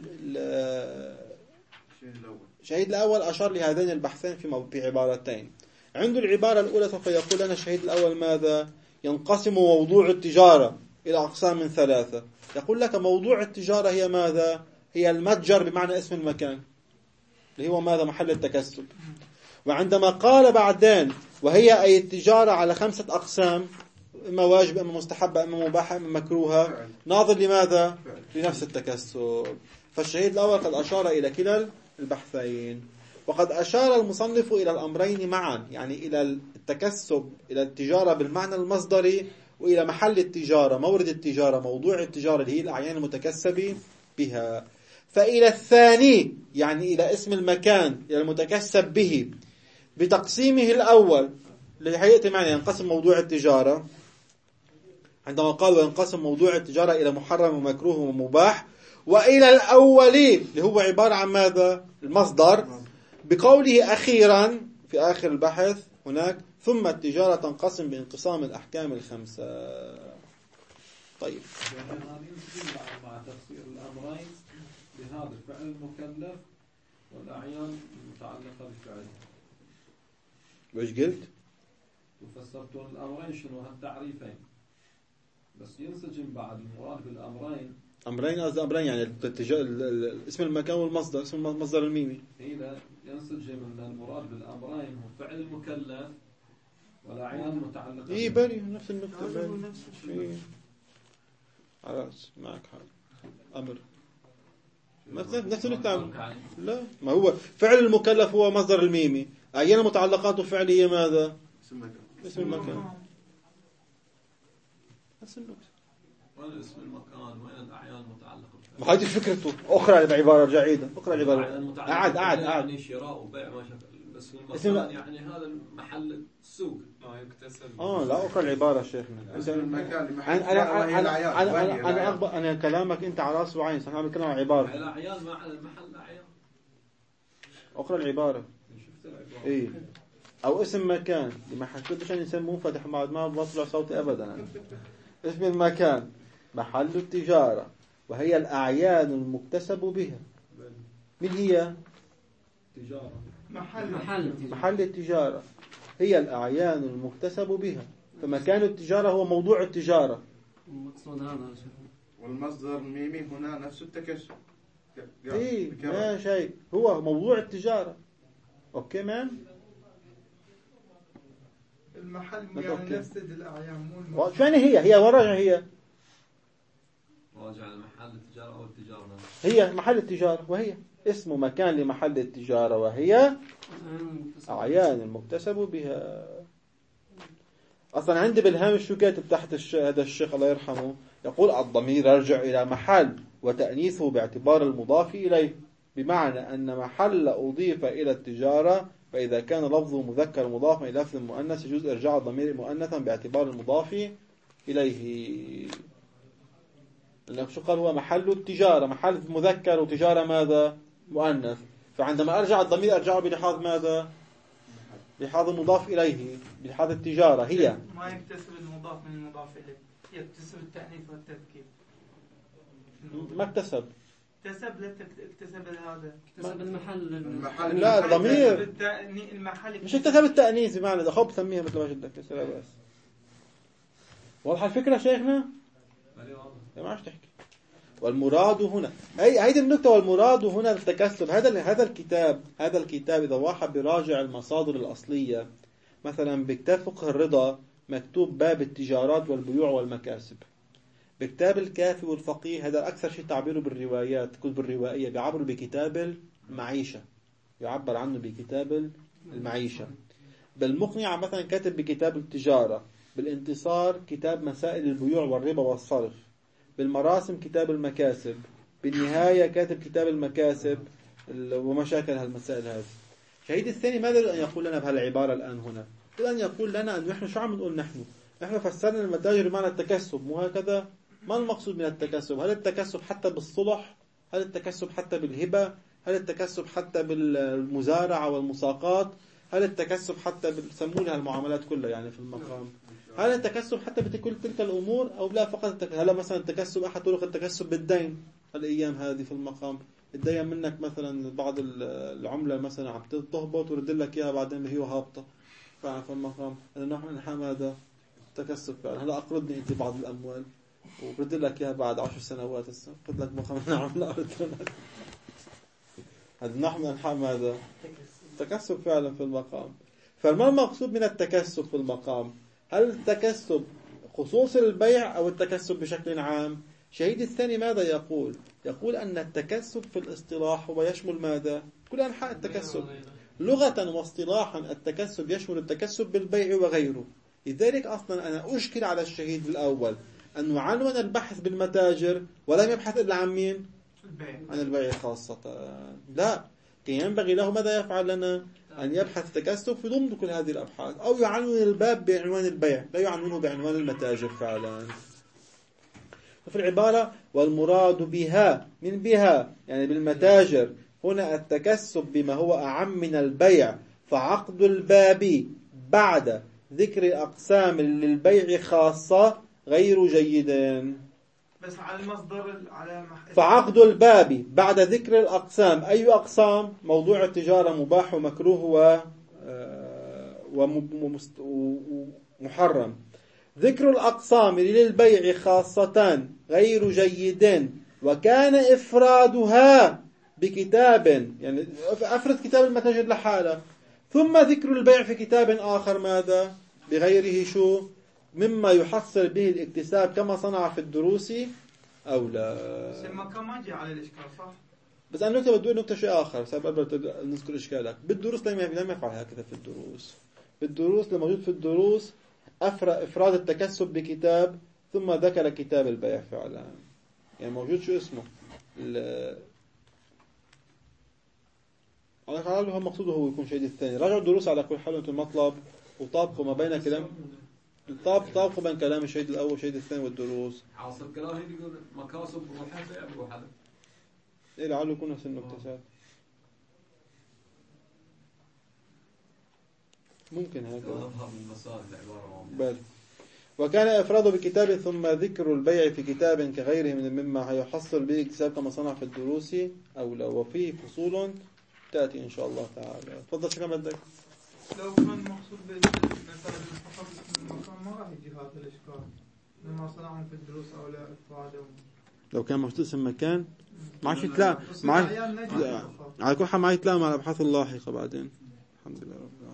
الشهيد الأول أشار لهذين البحثين في في عبارتين. عنده العبارة الأولى سوف يقول لنا الشهيد الأول ماذا؟ ينقسم موضوع التجارة إلى أقسام من ثلاثة. يقول لك موضوع التجارة هي ماذا؟ هي المتجر بمعنى اسم المكان، اللي هو ماذا؟ محل التكسب. وعندما قال بعدين وهي أي التجارة على خمسة أقسام، إما واجب إما مستحبة إما مباحة إما مكروهة، ناظر لماذا؟ لنفس التكسب. فالشهيد الأول قد أشار إلى كلا البحثين. وقد أشار المصنف إلى الأمرين معا، يعني إلى التكسب، إلى التجارة بالمعنى المصدري، وإلى محل التجارة، مورد التجارة، موضوع التجارة اللي هي الأعيان المتكسب بها. فإلى الثاني يعني إلى اسم المكان، إلى المتكسب به، بتقسيمه الأول اللي هيأتي معنا ينقسم موضوع التجارة، عندما قال وينقسم موضوع التجارة إلى محرم ومكروه ومباح، وإلى الأولين اللي هو عبارة عن ماذا؟ المصدر، بقوله أخيرا في آخر البحث هناك ثم التجارة تنقسم بانقسام الأحكام الخمسة. طيب مع تفسير الأمرين بهذا الفعل المكلف والأعيان المتعلقة بالفعل. وإيش قلت؟ وفسرتون الأمرين شنو هالتعريفين، بس ينسجم بعد المراد بالأمرين أمرين قصدي أمرين يعني التجا... اسم المكان والمصدر، اسم المصدر الميمي. إذا ينسجم أن المراد بالأمرين هو فعل المكلف والأعيان المتعلقة. إيه بري نفس النقطة بري. إيه. خلاص معك حق. أمر. نفس نفس النقطة. لا ما هو فعل المكلف هو مصدر الميمي، أعيان متعلقاته فعلية ماذا؟ اسم المكان. اسم المكان. نفس النقطة. وين اسم المكان وين الأعيان المتعلقة بالفعل؟ ما هذه فكرته. أخرى بعبارة جيدة. أخرى العبارة. قعد قعد قعد. يعني شراء وبيع ما شكل. بس المكان يعني هذا محل السوق ما يكتسب. آه لا أخرى العبارة شيخنا. اسم المكان لمحل أنا أنا أنا أنا أنا, أنا, أنا, أنا, أنا كلامك أنت على رأس وعين، أنا بتكلم عن عبارة. الأعيان مع المحل أعيان. أخرى العبارة. شفت العبارة. إيه. أو اسم مكان لما حكيت عشان يسموه فتح بعد ما بطلع صوتي أبدا أنا. اسم المكان محل التجارة وهي الأعيان المكتسب بها. من هي؟ تجارة. محل محل محل التجارة هي الأعيان المكتسب بها. فمكان التجارة هو موضوع التجارة. والمصدر الميمي هنا نفس التكسب. إيه ما شيء هو موضوع التجارة. أوكي مان؟ المحل يعني نفسد الأعيان مو المحل. شو يعني هي؟ هي وراجع هي. راجع المحل التجارة أو التجارة. هي محل التجارة وهي اسم مكان لمحل التجارة وهي أعيان المكتسب بها. أصلا عندي بالهامش شو كاتب تحت الش... هذا الشيخ الله يرحمه يقول الضمير يرجع إلى محل وتأنيثه باعتبار المضاف إليه، بمعنى أن محل أضيف إلى التجارة، فإذا كان لفظه مذكر مضافا إلى لفظ مؤنث يجوز إرجاع الضمير مؤنثا باعتبار المضاف إليه. لأنه شو قال هو محل التجارة، محل مذكر وتجارة ماذا؟ مؤنث. فعندما أرجع الضمير أرجعه بلحاظ ماذا؟ بلحاظ المضاف إليه، بلحاظ التجارة هي ما يكتسب المضاف من المضاف إليه، يكتسب التأنيث والتذكير. ما اكتسب اكتسب لا اكتسب هذا اكتسب المحل المحل لا الضمير المحل مش اكتسب التأنيث بمعنى ده خب سميها مثل ما بدك كسر بس. واضحة الفكرة شيخنا؟ ما عادش تحكي. والمراد هنا هي هيدي النقطة، والمراد هنا التكسب. هذا هذا الكتاب هذا الكتاب إذا واحد براجع المصادر الأصلية، مثلا بكتاب فقه الرضا مكتوب باب التجارات والبيوع والمكاسب. بكتاب الكافي والفقيه هذا أكثر شيء تعبيره بالروايات، كتب الروائية بيعبروا بكتاب المعيشة، يعبر عنه بكتاب المعيشة. بالمقنعة مثلا كاتب بكتاب التجارة. بالانتصار كتاب مسائل البيوع والربا والصرف. بالمراسم كتاب المكاسب. بالنهاية كاتب كتاب المكاسب ومشاكل هالمسائل هذه. شهيد الثاني ماذا أن يقول لنا بهالعبارة الآن هنا؟ أن يقول لنا أن نحن شو عم نقول نحن؟ نحن فسرنا المتاجر بمعنى التكسب، مو هكذا؟ ما المقصود من التكسب؟ هل التكسب حتى بالصلح؟ هل التكسب حتى بالهبة؟ هل التكسب حتى بالمزارعة والمساقات؟ هل التكسب حتى بسمونها المعاملات كلها يعني في المقام؟ هل التكسب حتى بكل تلك الأمور أو لا فقط؟ هل مثلا التكسب أحد طرق التكسب بالدين الأيام هذه في المقام؟ الدين منك مثلا بعض العملة مثلا عم تهبط ورد لك إياها بعدين هي هابطة في المقام، هذا نوع من أنحاء هذا تكسب فعلا. هلا أقرضني أنت بعض الأموال وبرد لك إياها بعد عشر سنوات هسه خذ لك مقام عملة أرد لك، هذا نوع من أنحاء هذا تكسب فعلا في المقام. فما المقصود من التكسب في المقام؟ هل التكسب خصوص البيع أو التكسب بشكل عام؟ شهيد الثاني ماذا يقول؟ يقول أن التكسب في الاصطلاح هو يشمل ماذا؟ كل أنحاء التكسب لغة واصطلاحا. التكسب يشمل التكسب بالبيع وغيره. لذلك أصلا أنا أشكل على الشهيد الأول أنه عنون البحث بالمتاجر ولم يبحث إلا عن مين؟ عن البيع خاصة. لا، كان ينبغي له ماذا يفعل لنا؟ أن يبحث التكسب في ضمن كل هذه الأبحاث، أو يعنون الباب بعنوان البيع لا يعنونه بعنوان المتاجر فعلا. ففي العبارة والمراد بها من بها يعني بالمتاجر هنا التكسب بما هو أعم من البيع، فعقد الباب بعد ذكر أقسام للبيع خاصة غير جيد. بس على المصدر على مح... فعقد الباب بعد ذكر الأقسام، أي أقسام؟ موضوع التجارة مباح ومكروه ومحرم. ذكر الأقسام للبيع خاصة غير جيد، وكان إفرادها بكتاب يعني أفرد كتاب المتاجر لحاله، ثم ذكر البيع في كتاب آخر ماذا؟ بغيره شو؟ مما يحصل به الاكتساب كما صنع في الدروس أو لا. بس المكان ما جاء على الإشكال صح؟ بس أنا نكتب بدون نكتة شيء آخر سبب قبل نذكر إشكالك. بالدروس لم لم يفعل هكذا في الدروس. بالدروس اللي موجود في الدروس إفراد التكسب بكتاب ثم ذكر كتاب البيع فعلا. يعني موجود شو اسمه على كل هو مقصوده هو يكون شيء الثاني. راجعوا الدروس على كل حال المطلب وطابقوا ما بين كلام طاب طابقوا بين كلام الشهيد الأول والشهيد الثاني والدروس. حاصل كلامه يقول مكاسب بروحها بيع بروحها. إيه لعله يكون نفس النكتة ممكن هذا يظهر من مسائل العبارة. بل وكان إفراده بكتاب ثم ذكر البيع في كتاب كغيره من مما يحصل به اكتساب كما صنع في الدروس أو لو وفيه فصول تأتي إن شاء الله تعالى. تفضل شكرا بدك. لو كان مقصود بالمثال المستحق المكان ما راح يجي هذا الإشكال لما صنعهم في الدروس أو لا إفرادهم. لو كان مقصود اسم مكان معك تلاقي معك على كل حال معي تلاقي مع الأبحاث اللاحقة بعدين. الحمد لله رب العالمين.